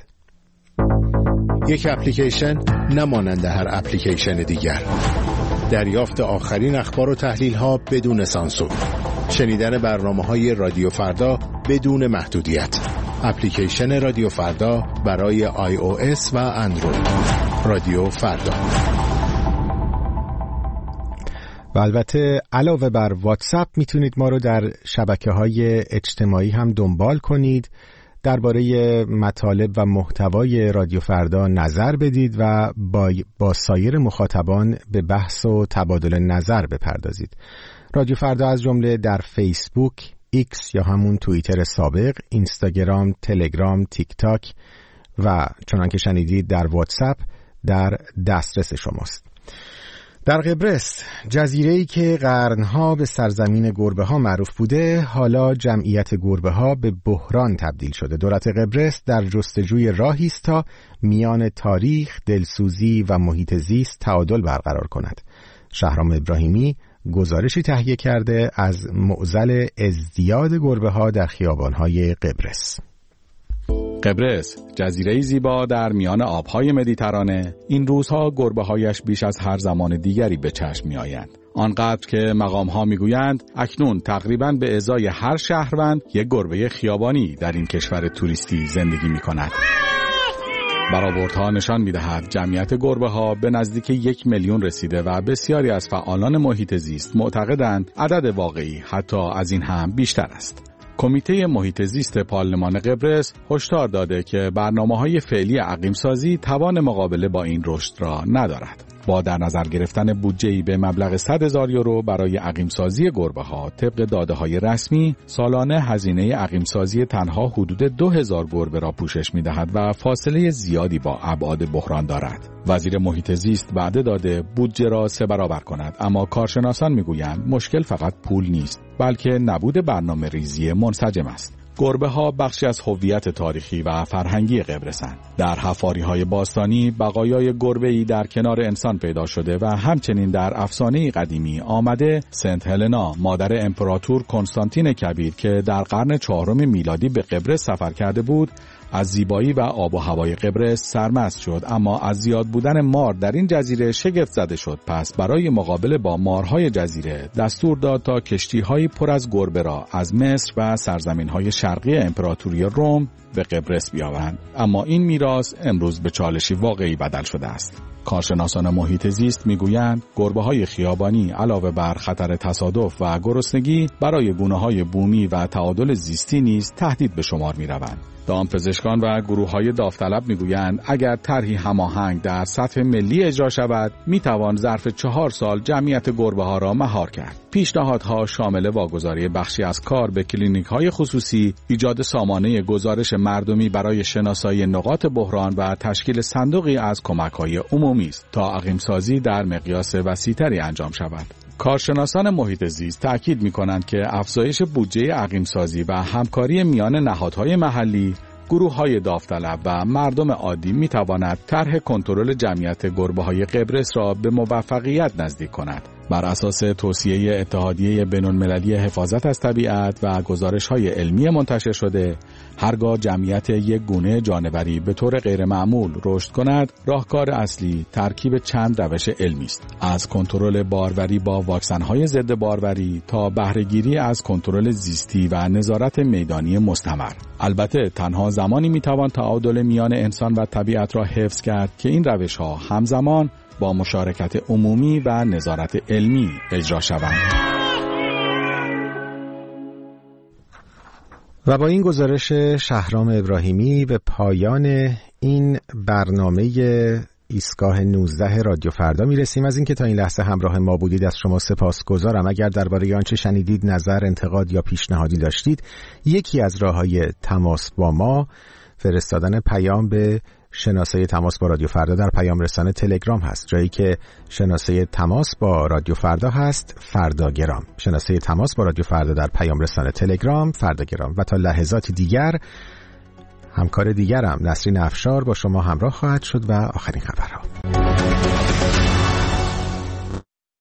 یک اپلیکیشن نمانند هر اپلیکیشن دیگر. دریافت آخرین اخبار و تحلیل‌ها بدون سانسور. شنیدن برنامه‌های رادیو فردا بدون محدودیت. اپلیکیشن رادیو فردا برای آی او اس و اندروید. رادیو فردا. و البته علاوه بر واتساپ میتونید ما رو در شبکه‌های اجتماعی هم دنبال کنید. درباره مطالب و محتوای رادیو فردا نظر بدید و با, با سایر مخاطبان به بحث و تبادل نظر بپردازید. رادیو فردا از جمله در فیسبوک، ایکس یا همون توییتر سابق، اینستاگرام، تلگرام، تیک تاک و چنان که شنیدید در واتساپ در دسترس شماست. در قبرس، جزیره‌ای که قرنها به سرزمین گربه‌ها معروف بوده، حالا جمعیت گربه‌ها به بحران تبدیل شده. دولت قبرس در جستجوی راهی است تا میان تاریخ، دلسوزی و محیط زیست تعادل برقرار کند. شهرام ابراهیمی گزارشی تهیه کرده از معضل ازدیاد گربه‌ها در خیابان‌های قبرس. قبرس، جزیره‌ای زیبا در میان آبهای مدیترانه، این روزها گربه‌هایش بیش از هر زمان دیگری به چشم می‌آیند. آنقدر که مقام‌ها می‌گویند اکنون تقریباً به ازای هر شهروند یک گربه خیابانی در این کشور توریستی زندگی می‌کند. برآوردها نشان می‌دهد جمعیت گربه‌ها به نزدیک یک میلیون رسیده و بسیاری از فعالان محیط زیست معتقدند عدد واقعی حتی از این هم بیشتر است. کمیته محیط زیست پارلمان قبرس هشدار داده که برنامه‌های فعلی عقیم‌سازی توان مقابله با این رشد را ندارد. با در نظر گرفتن بودجه‌ای به مبلغ صد هزار یورو برای عقیم‌سازی گربه‌ها طبق داده‌های رسمی، سالانه هزینه عقیم‌سازی تنها حدود دو هزار گربه را پوشش می‌دهد و فاصله زیادی با ابعاد بحران دارد. وزیر محیط زیست وعده داده بودجه را سه برابر کند، اما کارشناسان می‌گویند مشکل فقط پول نیست، بلکه نبود برنامه ریزی منسجم است. گربه‌ها بخشی از هویت تاریخی و فرهنگی قبرسند. در حفاری‌های باستانی بقایای گربه‌ای در کنار انسان پیدا شده و همچنین در افسانه قدیمی آمده سنت هلنا، مادر امپراتور کنستانتین کبیر که در قرن چهارم میلادی به قبرس سفر کرده بود، از زیبایی و آب و هوای قبرس سرمست شد، اما از زیاد بودن مار در این جزیره شگفت زده شد. پس برای مقابله با مارهای جزیره دستور داد تا کشتی‌های پر از گربه را از مصر و سرزمین‌های شرقی امپراتوری روم به قبرس بیاورند. اما این میراث امروز به چالشی واقعی بدل شده است. کارشناسان محیط زیست میگویند گربه‌های خیابانی علاوه بر خطر تصادف و گرسنگی برای گونه‌های بومی و تعادل زیستی نیز تهدید به شمار می‌روند. دامپزشکان و گروه‌های داوطلب میگویند اگر طرحی هماهنگ در سطح ملی اجرا شود میتوان ظرف چهار سال جمعیت گربه‌ها را مهار کرد. پیشنهادها شامل واگذاری بخشی از کار به کلینیک‌های خصوصی، ایجاد سامانه گزارش مردمی برای شناسایی نقاط بحران و تشکیل صندوقی از کمک‌های عمومی است تا عقیم‌سازی در مقیاس وسیع‌تری انجام شود. کارشناسان محیط زیست تأکید می‌کنند که افزایش بودجه عقیم‌سازی و همکاری میان نهادهای محلی، گروه‌های داوطلب و مردم عادی می‌تواند طرح کنترل جمعیت گربه‌های قبرس را به موفقیت نزدیک کند. بر اساس توصیه اتحادیه بین‌المللی حفاظت از طبیعت و گزارش‌های علمی منتشر شده، هرگاه جمعیت یک گونه جانوری به طور غیرمعمول رشد کند، راهکار اصلی ترکیب چند روش علمی است: از کنترل باروری با واکسن‌های ضد باروری تا بهره‌گیری از کنترل زیستی و نظارت میدانی مستمر. البته تنها زمانی می‌توان تعادل میان انسان و طبیعت را حفظ کرد که این روش‌ها همزمان با مشارکت عمومی و نظارت علمی اجرا شوند. و با این گزارش شهرام ابراهیمی به پایان این برنامه ایستگاه نوزده رادیو فردا میرسیم. از اینکه تا این لحظه همراه ما بودید از شما سپاسگزارم. اگر درباره آنچه شنیدید نظر، انتقاد یا پیشنهادی داشتید، یکی از راه‌های تماس با ما فرستادن پیام به شناسه تماس با رادیو فردا در پیام رسانه تلگرام هست. جایی که شناسه تماس با رادیو فردا هست فرداگرام. شناسه تماس با رادیو فردا در پیام رسانه تلگرام فرداگرام. و تا لحظاتی دیگر همکار دیگرم نسرین افشار با شما همراه خواهد شد و آخرین خبرها.